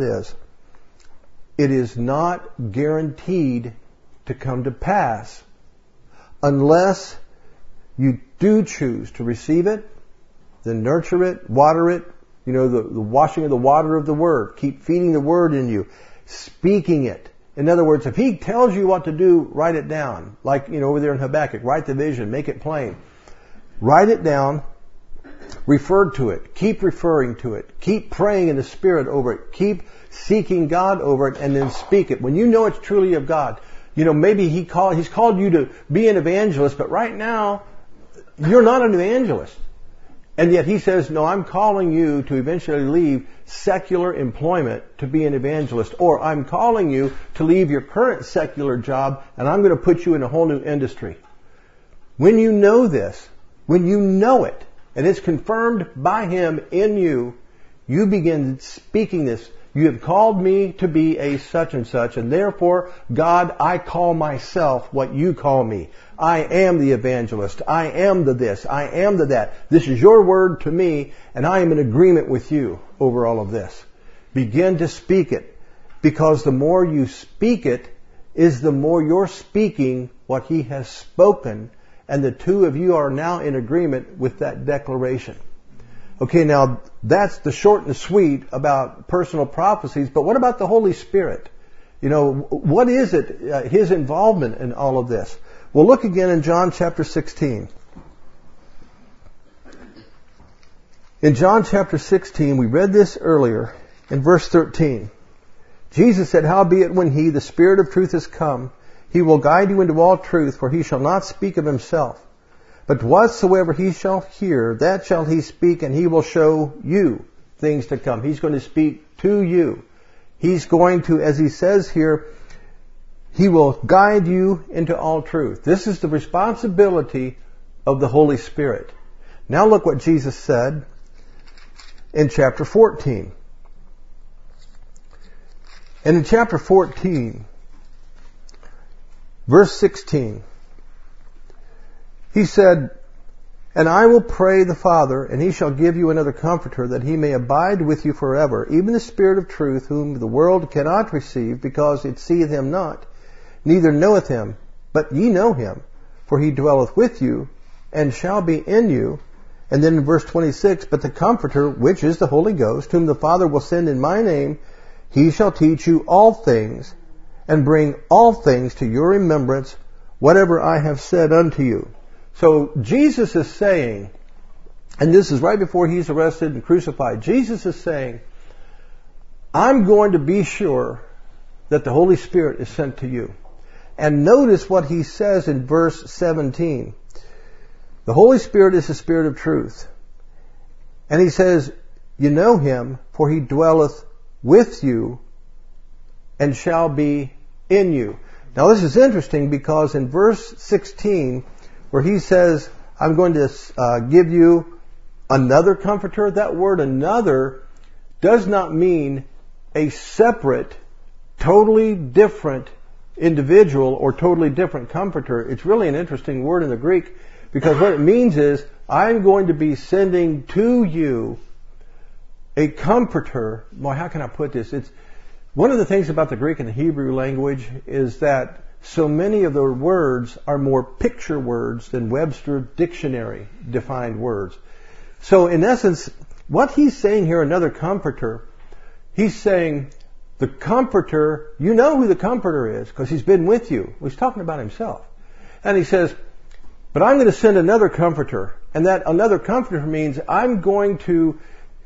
it is not guaranteed to come to pass unless you do choose to receive it, then nurture it, water it, the washing of the water of the Word. Keep feeding the Word in you, speaking it. In other words, if He tells you what to do, write it down. Like, over there in Habakkuk, write the vision, make it plain. Write it down, refer to it, keep referring to it, keep praying in the Spirit over it, keep seeking God over it, and then speak it. When you know it's truly of God, maybe He's called you to be an evangelist, but right now, you're not an evangelist. And yet He says, no, I'm calling you to eventually leave secular employment to be an evangelist. Or I'm calling you to leave your current secular job and I'm going to put you in a whole new industry. When you know this, when you know it, and it's confirmed by Him in you, you begin speaking this. You have called me to be a such and such, and therefore, God, I call myself what you call me. I am the evangelist. I am the this. I am the that. This is your word to me, and I am in agreement with you over all of this. Begin to speak it, because the more you speak it, is the more you're speaking what He has spoken, and the two of you are now in agreement with that declaration. Okay, now that's the short and sweet about personal prophecies, but what about the Holy Spirit? What is it, His involvement in all of this? Well, look again in John chapter 16. In John chapter 16, we read this earlier in verse 13. Jesus said, howbeit when He, the Spirit of truth, is come, He will guide you into all truth, for He shall not speak of Himself. But whatsoever He shall hear, that shall He speak, and He will show you things to come. He's going to speak to you. He's going to, as He says here, He will guide you into all truth. This is the responsibility of the Holy Spirit. Now look what Jesus said in chapter 14. And in chapter 14, verse 16, He said, and I will pray the Father, and He shall give you another Comforter, that He may abide with you forever, even the Spirit of truth, whom the world cannot receive, because it seeth Him not, neither knoweth Him, but ye know Him, for He dwelleth with you, and shall be in you. And then in verse 26, but the Comforter, which is the Holy Ghost, whom the Father will send in my name, He shall teach you all things, and bring all things to your remembrance, whatever I have said unto you. So Jesus is saying, and this is right before He's arrested and crucified, Jesus is saying, I'm going to be sure that the Holy Spirit is sent to you. And notice what He says in verse 17. The Holy Spirit is the Spirit of truth. And He says, you know Him, for He dwelleth with you and shall be in you. Now this is interesting because in verse 16, where He says, I'm going to give you another Comforter, that word another does not mean a separate, totally different individual or totally different Comforter. It's really an interesting word in the Greek, because what it means is, I'm going to be sending to you a comforter. Boy, how can I put this? It's one of the things about the Greek and the Hebrew language is that so many of the words are more picture words than Webster dictionary defined words. So in essence, what he's saying here, another comforter, he's saying the comforter, you know who the comforter is because he's been with you. Well, he's talking about himself. And he says, but I'm going to send another comforter. And that another comforter means I'm going to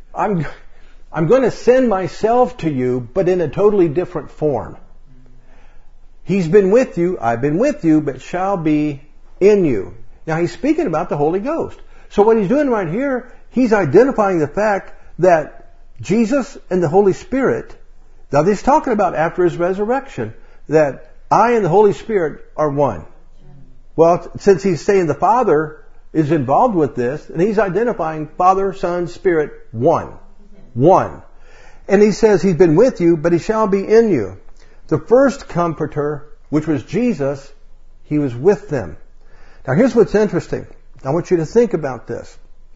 send myself to you, but in a totally different form. He's been with you, I've been with you, but shall be in you. Now he's speaking about the Holy Ghost. So what he's doing right here, he's identifying the fact that Jesus and the Holy Spirit, now he's talking about after his resurrection, that I and the Holy Spirit are one. Well, since he's saying the Father is involved with this, and he's identifying Father, Son, Spirit, one. One. And he says he's been with you, but he shall be in you. The first comforter, which was Jesus, he was with them. Now here's what's interesting. I want you to think about this.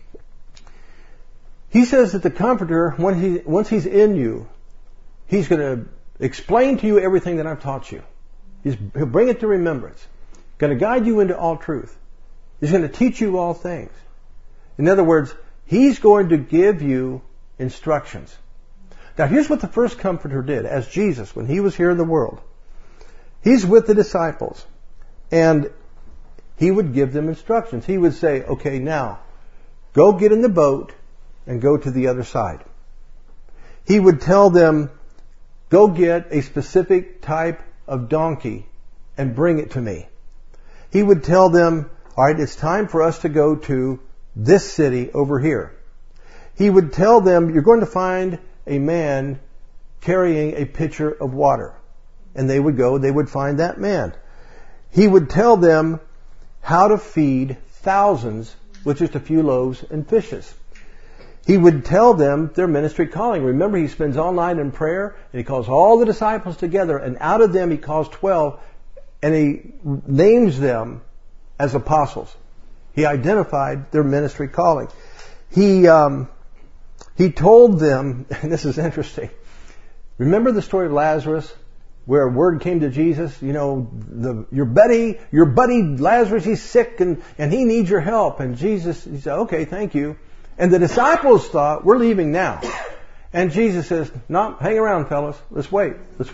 He says that the comforter, once he's in you, he's going to explain to you everything that I've taught you. He'll bring it to remembrance. Going to guide you into all truth. He's going to teach you all things. In other words, he's going to give you instructions. Now here's what the first comforter did as Jesus, when he was here in the world. He's with the disciples and he would give them instructions. He would say, okay, now go get in the boat and go to the other side. He would tell them, go get a specific type of donkey and bring it to me. He would tell them, all right, it's time for us to go to this city over here. He would tell them, you're going to find a man carrying a pitcher of water. And they would go, they would find that man. He would tell them how to feed thousands with just a few loaves and fishes. He would tell them their ministry calling. Remember, he spends all night in prayer and he calls all the disciples together, and out of them he calls 12 and he names them as apostles. He identified their ministry calling. He told them, and this is interesting. Remember the story of Lazarus, where word came to Jesus, you know, your buddy Lazarus, he's sick and he needs your help. And Jesus, he said, okay, thank you. And the disciples thought, we're leaving now. And Jesus says, no, hang around, fellas. Let's wait.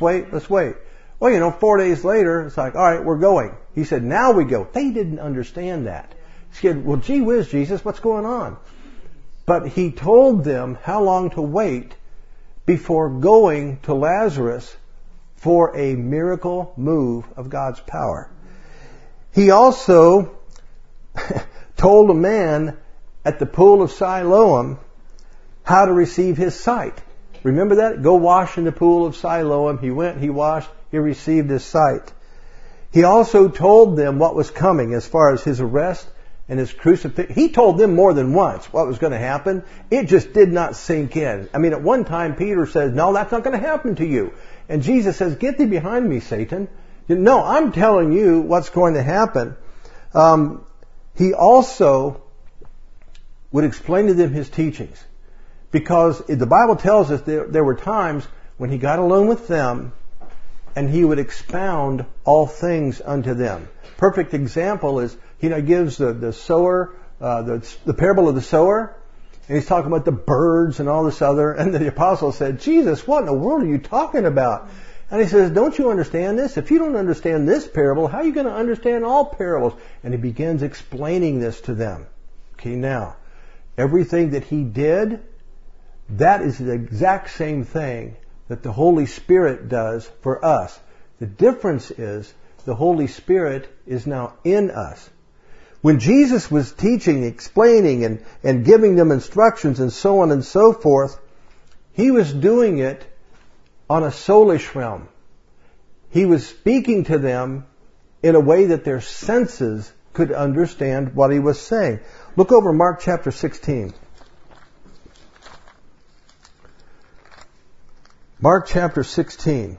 Well, 4 days later, it's like, all right, we're going. He said, now we go. They didn't understand that. He said, well, gee whiz, Jesus, what's going on? But he told them how long to wait before going to Lazarus for a miracle move of God's power. He also told a man at the pool of Siloam how to receive his sight. Remember that? Go wash in the pool of Siloam. He went, he washed, he received his sight. He also told them what was coming as far as his arrest and his crucifixion. He told them more than once what was going to happen. It just did not sink in. I mean, at one time Peter says, no, that's not going to happen to you. And Jesus says, get thee behind me, Satan. No, I'm telling you what's going to happen. He also would explain to them his teachings. Because the Bible tells us there were times when he got alone with them and he would expound all things unto them. Perfect example is, he gives the sower, the parable of the sower, and he's talking about the birds and all this other, and the apostle said, Jesus, what in the world are you talking about? And he says, don't you understand this? If you don't understand this parable, how are you going to understand all parables? And he begins explaining this to them. Okay, now, everything that he did, that is the exact same thing that the Holy Spirit does for us. The difference is the Holy Spirit is now in us. When Jesus was teaching, explaining, and giving them instructions and so on and so forth, he was doing it on a soulish realm. He was speaking to them in a way that their senses could understand what he was saying. Look over Mark chapter 16. Mark chapter 16.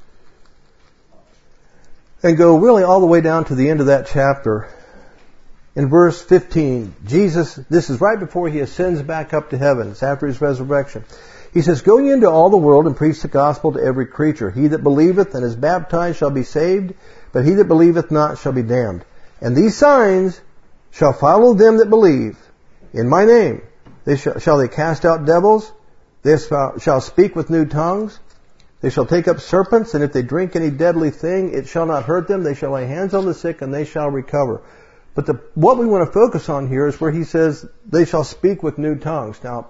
And go really all the way down to the end of that chapter. in verse 15, Jesus, this is right before he ascends back up to heaven. It's after his resurrection. He says, "Go ye into all the world and preach the gospel to every creature. He that believeth and is baptized shall be saved, but he that believeth not shall be damned. And these signs shall follow them that believe. In my name shall they cast out devils. They shall speak with new tongues. They shall take up serpents, and if they drink any deadly thing, it shall not hurt them. They shall lay hands on the sick, and they shall recover." But what we want to focus on here is where he says, "They shall speak with new tongues." Now,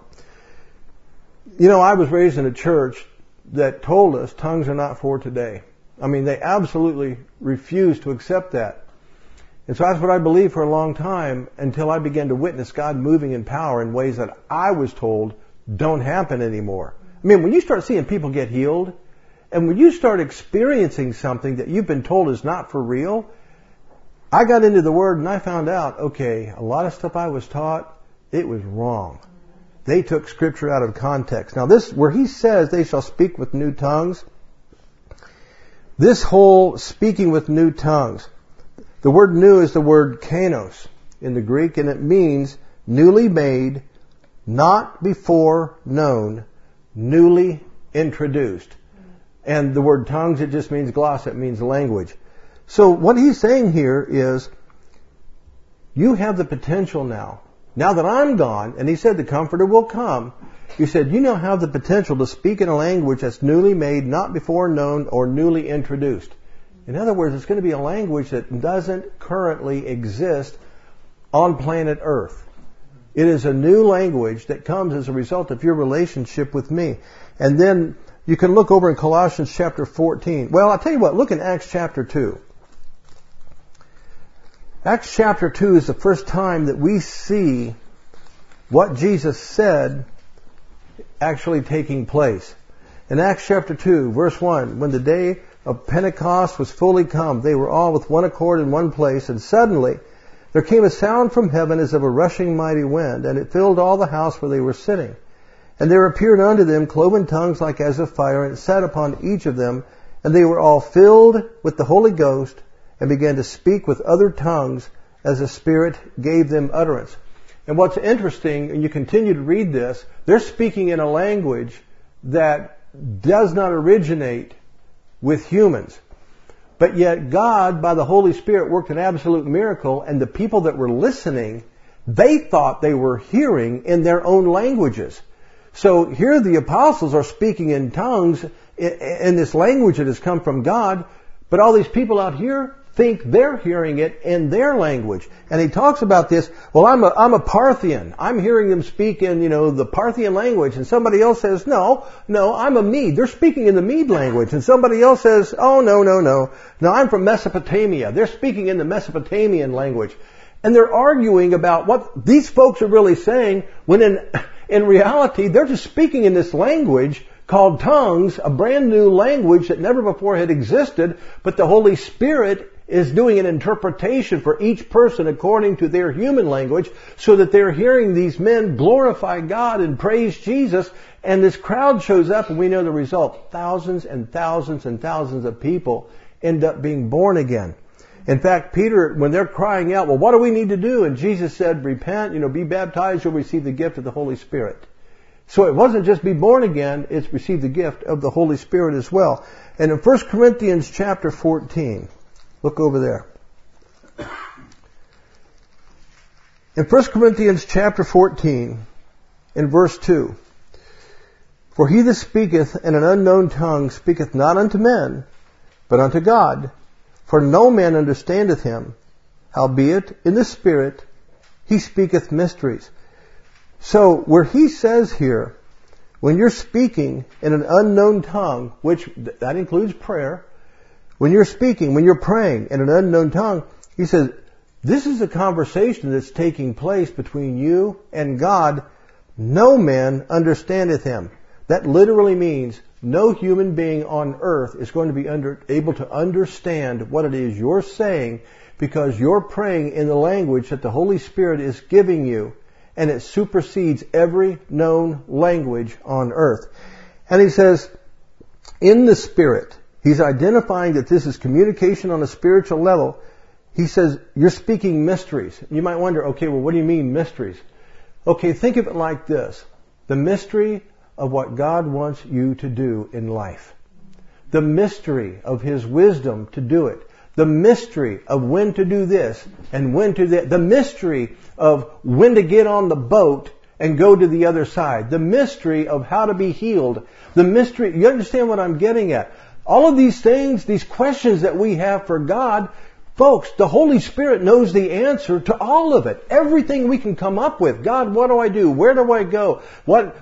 I was raised in a church that told us tongues are not for today. I mean, they absolutely refused to accept that. And so that's what I believed for a long time until I began to witness God moving in power in ways that I was told don't happen anymore. I mean, when you start seeing people get healed, and when you start experiencing something that you've been told is not for real, I got into the Word and I found out, okay, a lot of stuff I was taught, it was wrong. They took Scripture out of context. Now this, where he says they shall speak with new tongues, this whole speaking with new tongues, the word new is the word kainos in the Greek, and it means newly made, not before known, newly introduced. And the word tongues, it just means glossa, it means language. So what he's saying here is, you have the potential now that I'm gone, and he said the Comforter will come, he said, you now have the potential to speak in a language that's newly made, not before known, or newly introduced. In other words, it's going to be a language that doesn't currently exist on planet Earth. It is a new language that comes as a result of your relationship with me. And then you can look over in Colossians chapter 14. Well, I'll tell you what, look in Acts chapter 2. Acts chapter 2 is the first time that we see what Jesus said actually taking place. In Acts chapter 2, verse 1, when the day of Pentecost was fully come, they were all with one accord in one place, and suddenly there came a sound from heaven as of a rushing mighty wind, and it filled all the house where they were sitting. And there appeared unto them cloven tongues like as of fire, and it sat upon each of them, and they were all filled with the Holy Ghost, and began to speak with other tongues as the Spirit gave them utterance. And what's interesting, and you continue to read this, they're speaking in a language that does not originate with humans. But yet God, by the Holy Spirit, worked an absolute miracle, and the people that were listening, they thought they were hearing in their own languages. So here the apostles are speaking in tongues in this language that has come from God, but all these people out here think they're hearing it in their language. And he talks about this, well, I'm a Parthian. I'm hearing them speak in, the Parthian language. And somebody else says, no, I'm a Mede. They're speaking in the Mede language. And somebody else says, oh, no. No, I'm from Mesopotamia. They're speaking in the Mesopotamian language. And they're arguing about what these folks are really saying, when in reality, they're just speaking in this language called tongues, a brand new language that never before had existed, but the Holy Spirit is doing an interpretation for each person according to their human language, so that they're hearing these men glorify God and praise Jesus, and this crowd shows up, and we know the result. Thousands and thousands and thousands of people end up being born again. In fact, Peter, when they're crying out, well, what do we need to do? And Jesus said, repent, be baptized, you'll receive the gift of the Holy Spirit. So it wasn't just be born again, it's receive the gift of the Holy Spirit as well. And in 1 Corinthians chapter 14, look over there. In 1 Corinthians chapter 14, in verse 2, for he that speaketh in an unknown tongue speaketh not unto men, but unto God. For no man understandeth him, howbeit in the Spirit he speaketh mysteries. So where he says here, when you're speaking in an unknown tongue, which that includes prayer, when you're speaking, when you're praying in an unknown tongue, he says, this is a conversation that's taking place between you and God. No man understandeth him. That literally means no human being on earth is going to be able to understand what it is you're saying, because you're praying in the language that the Holy Spirit is giving you, and it supersedes every known language on earth. And he says, in the Spirit, he's identifying that this is communication on a spiritual level. He says, you're speaking mysteries. You might wonder, okay, well, what do you mean mysteries? Okay, think of it like this. The mystery of what God wants you to do in life. The mystery of His wisdom to do it. The mystery of when to do this and when to that. The mystery of when to get on the boat and go to the other side. The mystery of how to be healed. The mystery, you understand what I'm getting at? All of these things, these questions that we have for God, folks, the Holy Spirit knows the answer to all of it. Everything we can come up with. God, what do I do? Where do I go? What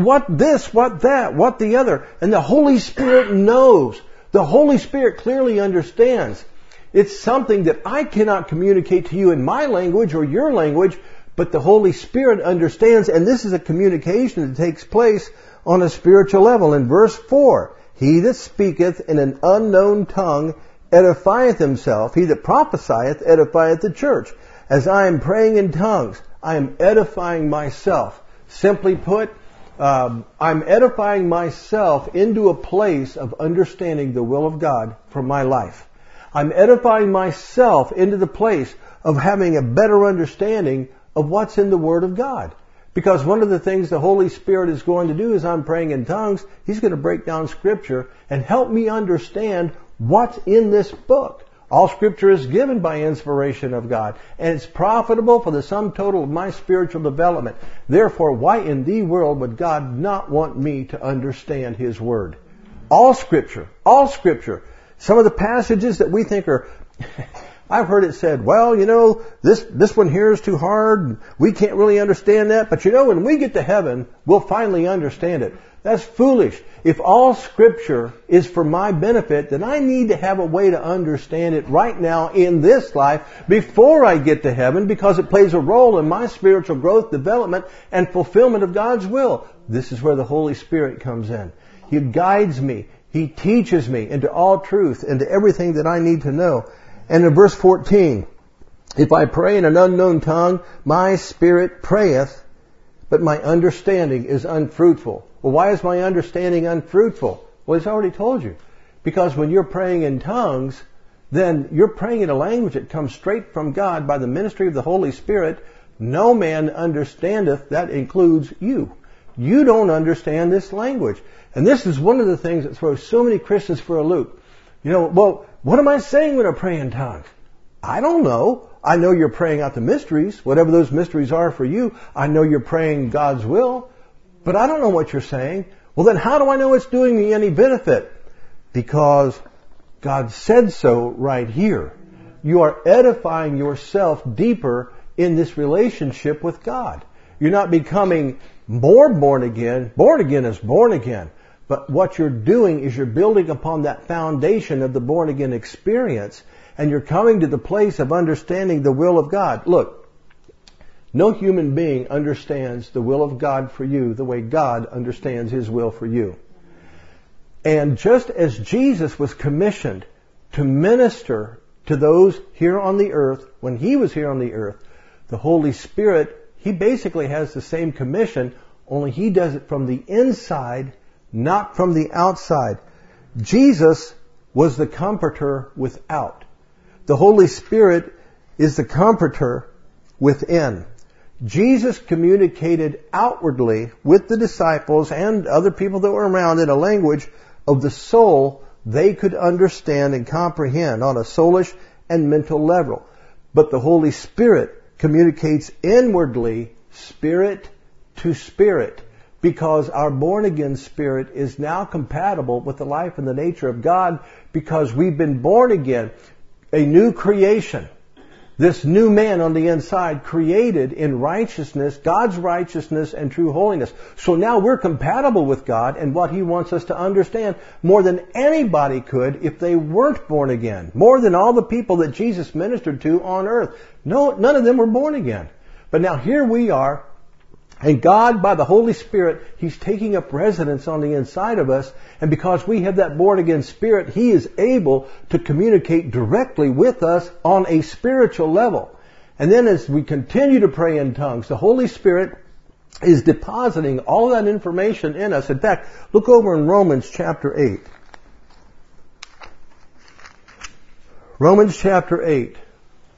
this, what that, what the other? And the Holy Spirit knows. The Holy Spirit clearly understands. It's something that I cannot communicate to you in my language or your language, but the Holy Spirit understands, and this is a communication that takes place on a spiritual level. In verse 4, he that speaketh in an unknown tongue edifieth himself. He that prophesieth edifieth the church. As I am praying in tongues, I am edifying myself. Simply put, I'm edifying myself into a place of understanding the will of God for my life. I'm edifying myself into the place of having a better understanding of what's in the Word of God. Because one of the things the Holy Spirit is going to do as I'm praying in tongues, He's going to break down Scripture and help me understand what's in this book. All Scripture is given by inspiration of God, and it's profitable for the sum total of my spiritual development. Therefore, why in the world would God not want me to understand His Word? All Scripture. All Scripture. Some of the passages that we think are... I've heard it said, well, you know, this one here is too hard. We can't really understand that. But you know, when we get to heaven, we'll finally understand it. That's foolish. If all Scripture is for my benefit, then I need to have a way to understand it right now in this life before I get to heaven, because it plays a role in my spiritual growth, development, and fulfillment of God's will. This is where the Holy Spirit comes in. He guides me. He teaches me into all truth, into everything that I need to know. And in verse 14, if I pray in an unknown tongue, my spirit prayeth, but my understanding is unfruitful. Well, why is my understanding unfruitful? Well, He's already told you. Because when you're praying in tongues, then you're praying in a language that comes straight from God by the ministry of the Holy Spirit. No man understandeth, that includes you. You don't understand this language. And this is one of the things that throws so many Christians for a loop. You know, well, what am I saying when I pray in tongues? I don't know. I know you're praying out the mysteries, whatever those mysteries are for you. I know you're praying God's will, but I don't know what you're saying. Well, then how do I know it's doing me any benefit? Because God said so right here. You are edifying yourself deeper in this relationship with God. You're not becoming more born again. Born again is born again. But what you're doing is you're building upon that foundation of the born again experience, and you're coming to the place of understanding the will of God. Look, no human being understands the will of God for you the way God understands His will for you. And just as Jesus was commissioned to minister to those here on the earth, when He was here on the earth, the Holy Spirit, He basically has the same commission, only He does it from the inside, not from the outside. Jesus was the comforter without. The Holy Spirit is the comforter within. Jesus communicated outwardly with the disciples and other people that were around in a language of the soul they could understand and comprehend on a soulish and mental level. But the Holy Spirit communicates inwardly, spirit to spirit, because our born-again spirit is now compatible with the life and the nature of God, because we've been born again, a new creation. This new man on the inside, created in righteousness, God's righteousness and true holiness. So now we're compatible with God and what He wants us to understand more than anybody could if they weren't born again. More than all the people that Jesus ministered to on earth. No, none of them were born again. But now here we are. And God, by the Holy Spirit, He's taking up residence on the inside of us. And because we have that born-again spirit, He is able to communicate directly with us on a spiritual level. And then as we continue to pray in tongues, the Holy Spirit is depositing all that information in us. In fact, look over in Romans chapter 8. Romans chapter 8.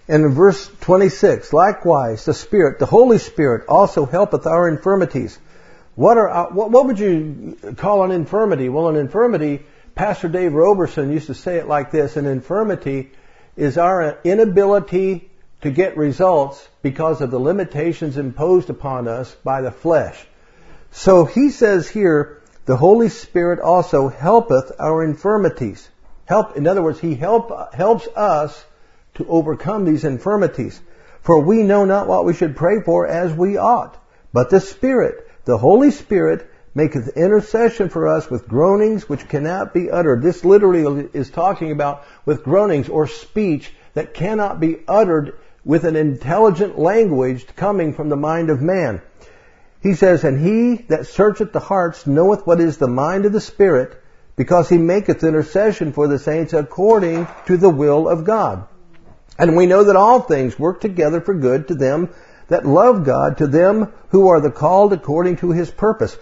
And in verse 26, likewise, the Spirit, the Holy Spirit, also helpeth our infirmities. What would you call an infirmity? Well, an infirmity, Pastor Dave Roberson used to say it like this: an infirmity is our inability to get results because of the limitations imposed upon us by the flesh. So he says here, the Holy Spirit also helpeth our infirmities. In other words, He helps us to overcome these infirmities. For we know not what we should pray for as we ought. But the Spirit, the Holy Spirit, maketh intercession for us with groanings which cannot be uttered. This literally is talking about with groanings or speech that cannot be uttered with an intelligent language coming from the mind of man. He says, and He that searcheth the hearts knoweth what is the mind of the Spirit, because He maketh intercession for the saints according to the will of God. And we know that all things work together for good to them that love God, to them who are the called according to His purpose.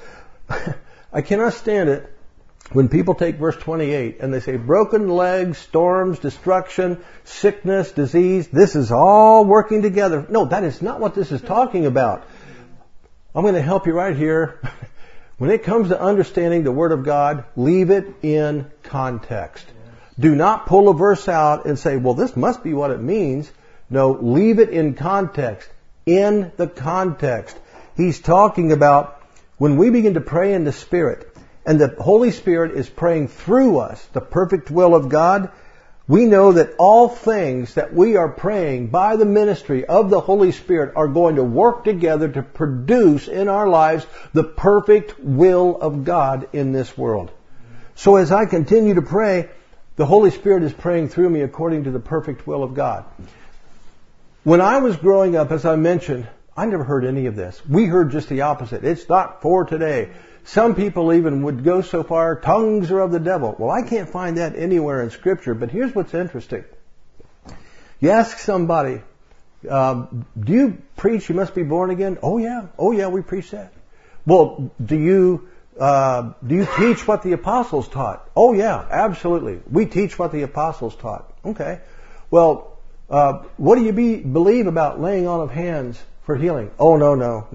I cannot stand it when people take verse 28 and they say broken legs, storms, destruction, sickness, disease, this is all working together. No, that is not what this is talking about. I'm going to help you right here. When it comes to understanding the Word of God, leave it in context. Do not pull a verse out and say, well, this must be what it means. No, leave it in context. In the context. He's talking about when we begin to pray in the Spirit, and the Holy Spirit is praying through us the perfect will of God, we know that all things that we are praying by the ministry of the Holy Spirit are going to work together to produce in our lives the perfect will of God in this world. So as I continue to pray, the Holy Spirit is praying through me according to the perfect will of God. When I was growing up, as I mentioned, I never heard any of this. We heard just the opposite. It's not for today. Some people even would go so far, tongues are of the devil. Well, I can't find that anywhere in Scripture, but here's what's interesting. You ask somebody, do you preach you must be born again? Oh yeah, we preach that. Well, do you teach what the apostles taught? Oh yeah, absolutely. We teach what the apostles taught. Okay. Well, what do you believe about laying on of hands for healing? Oh no.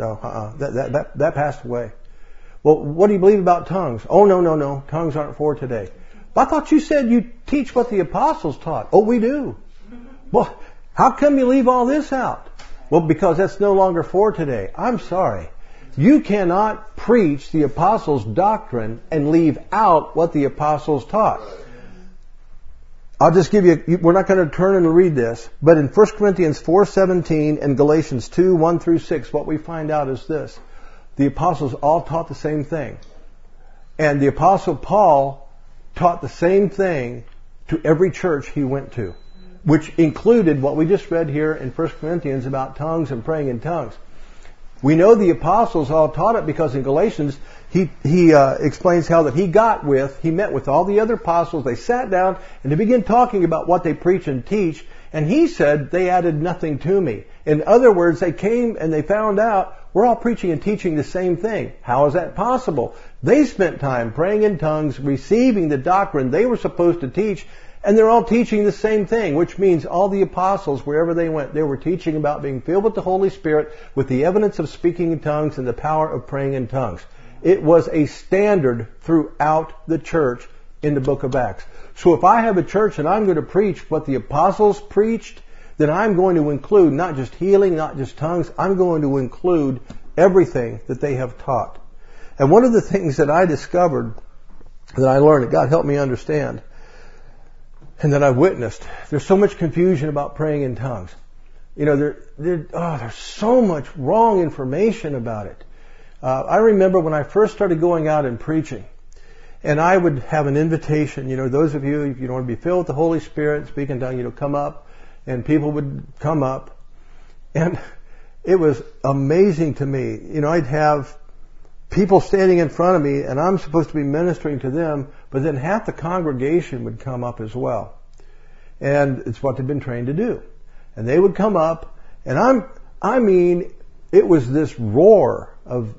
That passed away. Well, what do you believe about tongues? Oh no. Tongues aren't for today. But I thought you said you teach what the apostles taught. Oh, we do. Well, how come you leave all this out? Well, because that's no longer for today. I'm sorry. You cannot preach the apostles' doctrine and leave out what the apostles taught. I'll just give you, we're not going to turn and read this, but in 1 Corinthians 4:17 and Galatians 2:1-6, what we find out is this. The apostles all taught the same thing. And the apostle Paul taught the same thing to every church he went to, which included what we just read here in 1 Corinthians about tongues and praying in tongues. We know the apostles all taught it because in Galatians he explains how that he met with all the other apostles. They sat down and they began talking about what they preach and teach. And he said they added nothing to me. In other words, they came and they found out we're all preaching and teaching the same thing. How is that possible? They spent time praying in tongues, receiving the doctrine they were supposed to teach, and they're all teaching the same thing, which means all the apostles, wherever they went, they were teaching about being filled with the Holy Spirit with the evidence of speaking in tongues and the power of praying in tongues. It was a standard throughout the church in the book of Acts. So if I have a church and I'm going to preach what the apostles preached, then I'm going to include not just healing, not just tongues, I'm going to include everything that they have taught. And one of the things that I discovered, that I learned, that God helped me understand, and that I've witnessed, there's so much confusion about praying in tongues. You know, there's so much wrong information about it. I remember when I first started going out and preaching, and I would have an invitation, those of you, if you want to be filled with the Holy Spirit, speak in tongues, come up, and people would come up, and it was amazing to me. I'd have people standing in front of me, and I'm supposed to be ministering to them, but then half the congregation would come up as well. And it's what they've been trained to do. And they would come up, and it was this roar of,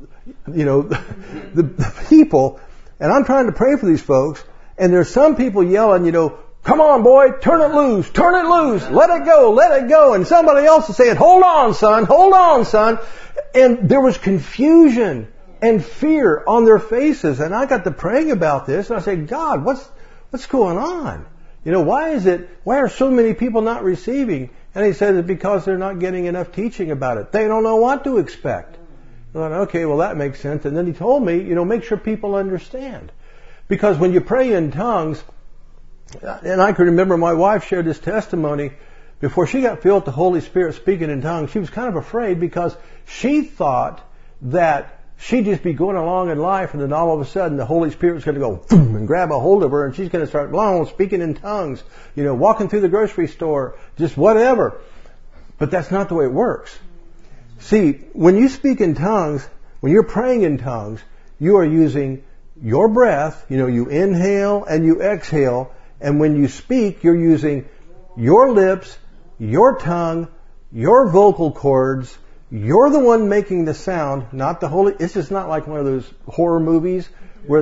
the people, and I'm trying to pray for these folks, and there's some people yelling, come on boy, turn it loose, let it go. And somebody else is saying, hold on son. And there was confusion and fear on their faces. And I got to praying about this, and I said, God, what's going on? Why are so many people not receiving? And he said it's because they're not getting enough teaching about it. They don't know what to expect. I thought, okay, well that makes sense. And then he told me, make sure people understand. Because when you pray in tongues, and I can remember my wife shared this testimony before she got filled with the Holy Spirit speaking in tongues. She was kind of afraid because she thought that she'd just be going along in life, and then all of a sudden the Holy Spirit was going to go boom and grab a hold of her, and she's going to start speaking in tongues, walking through the grocery store, just whatever. But that's not the way it works. See, when you speak in tongues, when you're praying in tongues, you are using your breath, you inhale and you exhale, and when you speak, you're using your lips, your tongue, your vocal cords. You're the one making the sound, not the Holy. This is not like one of those horror movies where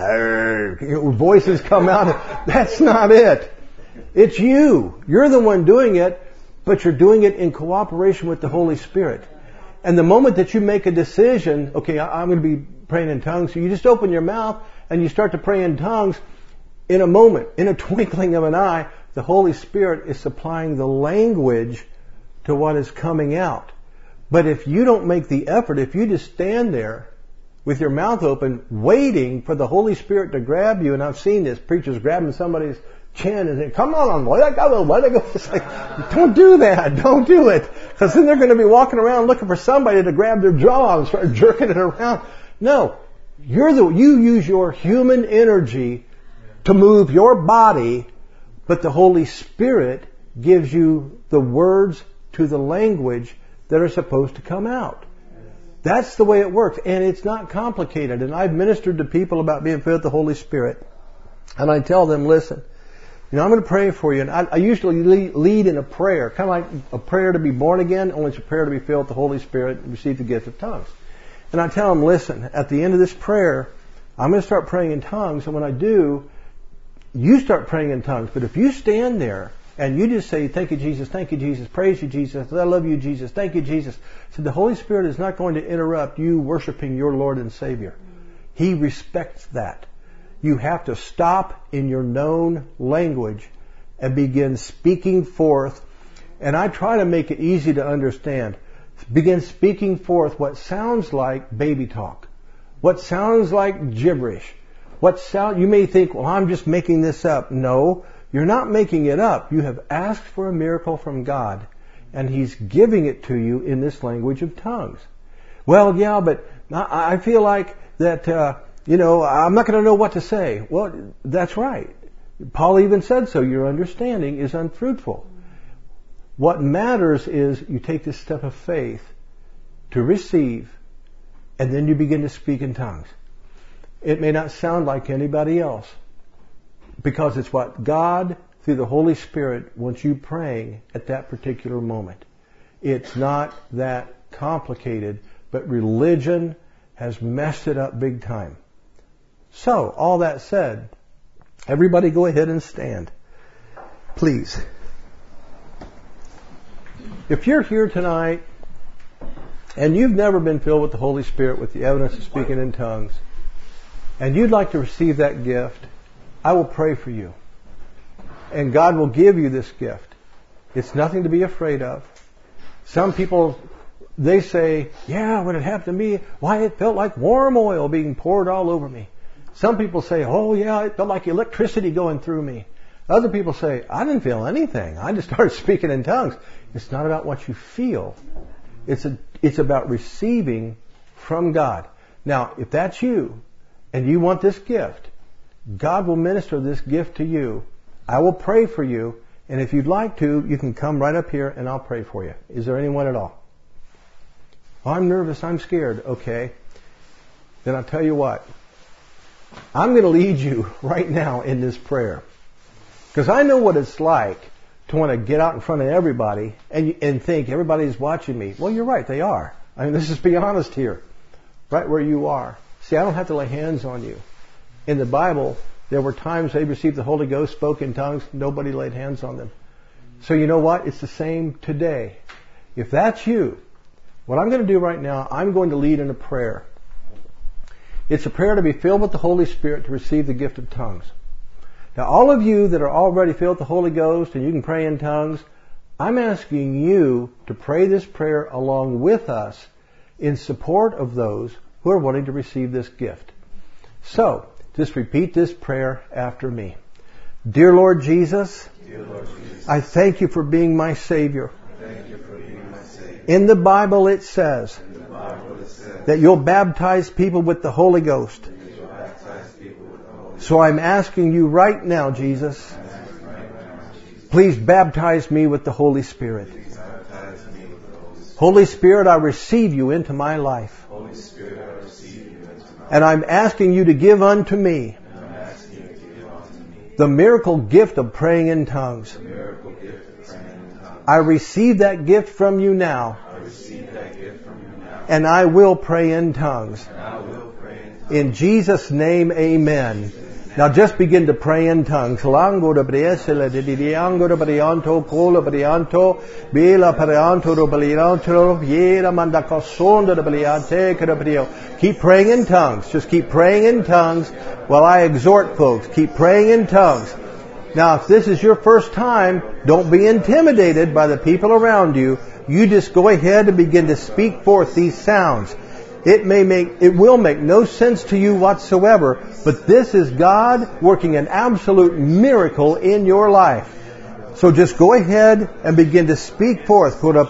voices come out. That's not it. It's you. You're the one doing it, but you're doing it in cooperation with the Holy Spirit. And the moment that you make a decision, okay, I'm going to be praying in tongues, so you just open your mouth and you start to pray in tongues. In a moment, in a twinkling of an eye, the Holy Spirit is supplying the language to what is coming out. But if you don't make the effort, if you just stand there with your mouth open, waiting for the Holy Spirit to grab you, and I've seen this, preachers grabbing somebody's chin and saying, come on, let it go. It's like, don't do that, don't do it. Because then they're going to be walking around looking for somebody to grab their jaw and start jerking it around. No, you use your human energy to move your body, but the Holy Spirit gives you the words to the language that are supposed to come out. That's the way it works, and it's not complicated. And I've ministered to people about being filled with the Holy Spirit, and I tell them, listen, I'm going to pray for you, and I usually lead in a prayer, kind of like a prayer to be born again, only it's a prayer to be filled with the Holy Spirit and receive the gift of tongues. And I tell them, listen, at the end of this prayer, I'm going to start praying in tongues, and when I do, you start praying in tongues. But if you stand there and you just say, thank you, Jesus, praise you, Jesus, I love you, Jesus, thank you, Jesus. So the Holy Spirit is not going to interrupt you worshiping your Lord and Savior. He respects that. You have to stop in your known language and begin speaking forth. And I try to make it easy to understand. Begin speaking forth what sounds like baby talk, what sounds like gibberish, you may think, well, I'm just making this up. No, you're not making it up. You have asked for a miracle from God, and He's giving it to you in this language of tongues. Well, yeah, but I feel like that, I'm not going to know what to say. Well, that's right. Paul even said so. Your understanding is unfruitful. What matters is you take this step of faith to receive, and then you begin to speak in tongues. It may not sound like anybody else, because it's what God, through the Holy Spirit, wants you praying at that particular moment. It's not that complicated, but religion has messed it up big time. So, all that said, everybody go ahead and stand. Please. If you're here tonight and you've never been filled with the Holy Spirit with the evidence of speaking in tongues, and you'd like to receive that gift, I will pray for you. And God will give you this gift. It's nothing to be afraid of. Some people, they say, yeah, when it happened to me, why, it felt like warm oil being poured all over me. Some people say, oh yeah, it felt like electricity going through me. Other people say, I didn't feel anything. I just started speaking in tongues. It's not about what you feel. It's about receiving from God. Now, if that's you, and you want this gift, God will minister this gift to you. I will pray for you, and if you'd like to, you can come right up here and I'll pray for you. Is there anyone at all? Oh, I'm nervous, I'm scared. Okay. Then I'll tell you what. I'm going to lead you right now in this prayer. Because I know what it's like to want to get out in front of everybody and think everybody's watching me. Well, you're right, they are. I mean, let's just be honest here. Right where you are. See, I don't have to lay hands on you. In the Bible, There were times they received the Holy Ghost, spoke in tongues, nobody laid hands on them. So you know what? It's the same today. If that's you, what I'm going to do right now, I'm going to lead in a prayer. It's a prayer to be filled with the Holy Spirit to receive the gift of tongues. Now all of you that are already filled with the Holy Ghost and you can pray in tongues, I'm asking you to pray this prayer along with us in support of those who are wanting to receive this gift. So, just repeat this prayer after me. Dear Lord Jesus, I thank you for being my Savior. In the Bible it says that you'll baptize people with the Holy Ghost. So I'm asking you right now, Jesus, please baptize me with the Holy Spirit. Holy Spirit, I receive you into my life. And I'm asking you to give unto me the miracle gift of praying in tongues. I receive that gift from you now. And I will pray in tongues. In Jesus' name, amen. Now just begin to pray in tongues. Lango de briesele de diango de brianto, cola brianto, bela perianto de brianto, viera mandacosonda de briante, cadabrio. Keep praying in tongues. Just keep praying in tongues while I exhort folks. Keep praying in tongues. Now if this is your first time, don't be intimidated by the people around you. You just go ahead and begin to speak forth these sounds. It will make no sense to you whatsoever, but this is God working an absolute miracle in your life. So just go ahead and begin to speak forth. Nila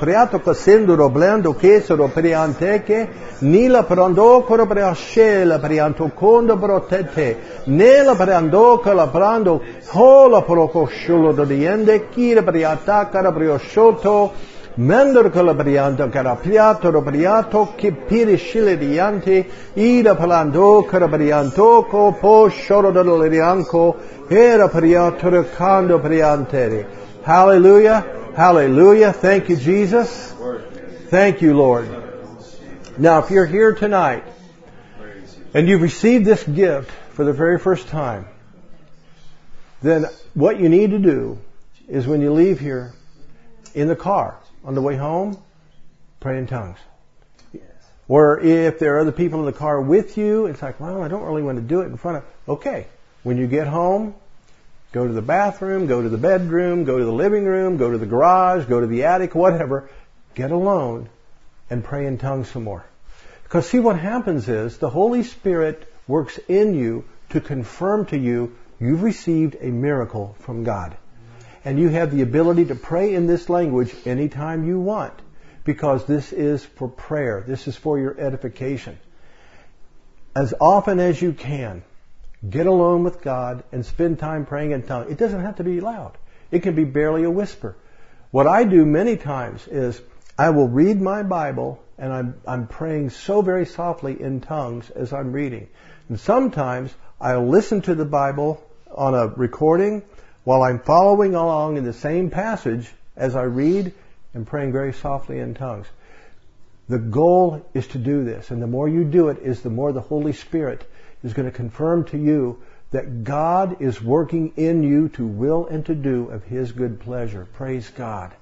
prando cora preashela prianto condo protete. Nela prando cala prando hola proco shulo do diende kira priata cara prioshoto. Mender calabrianto carapiato robriato che pirishile diante ida palando carabrianto co po shoro dolorianco era priato recando priantere. Hallelujah. Hallelujah. Thank you, Jesus. Thank you, Lord. Now, if you're here tonight and you've received this gift for the very first time, then what you need to do is when you leave here in the car, on the way home, pray in tongues. Yes. Or if there are other people in the car with you, it's like, well, I don't really want to do it in front of... Okay, when you get home, go to the bathroom, go to the bedroom, go to the living room, go to the garage, go to the attic, whatever. Get alone and pray in tongues some more. Because see, what happens is the Holy Spirit works in you to confirm to you you've received a miracle from God. And you have the ability to pray in this language anytime you want, because this is for prayer. This is for your edification. As often as you can, get alone with God and spend time praying in tongues. It doesn't have to be loud. It can be barely a whisper. What I do many times is I will read my Bible and I'm praying so very softly in tongues as I'm reading. And sometimes I'll listen to the Bible on a recording while I'm following along in the same passage as I read and praying very softly in tongues. The goal is to do this, and the more you do it is the more the Holy Spirit is going to confirm to you that God is working in you to will and to do of His good pleasure. Praise God.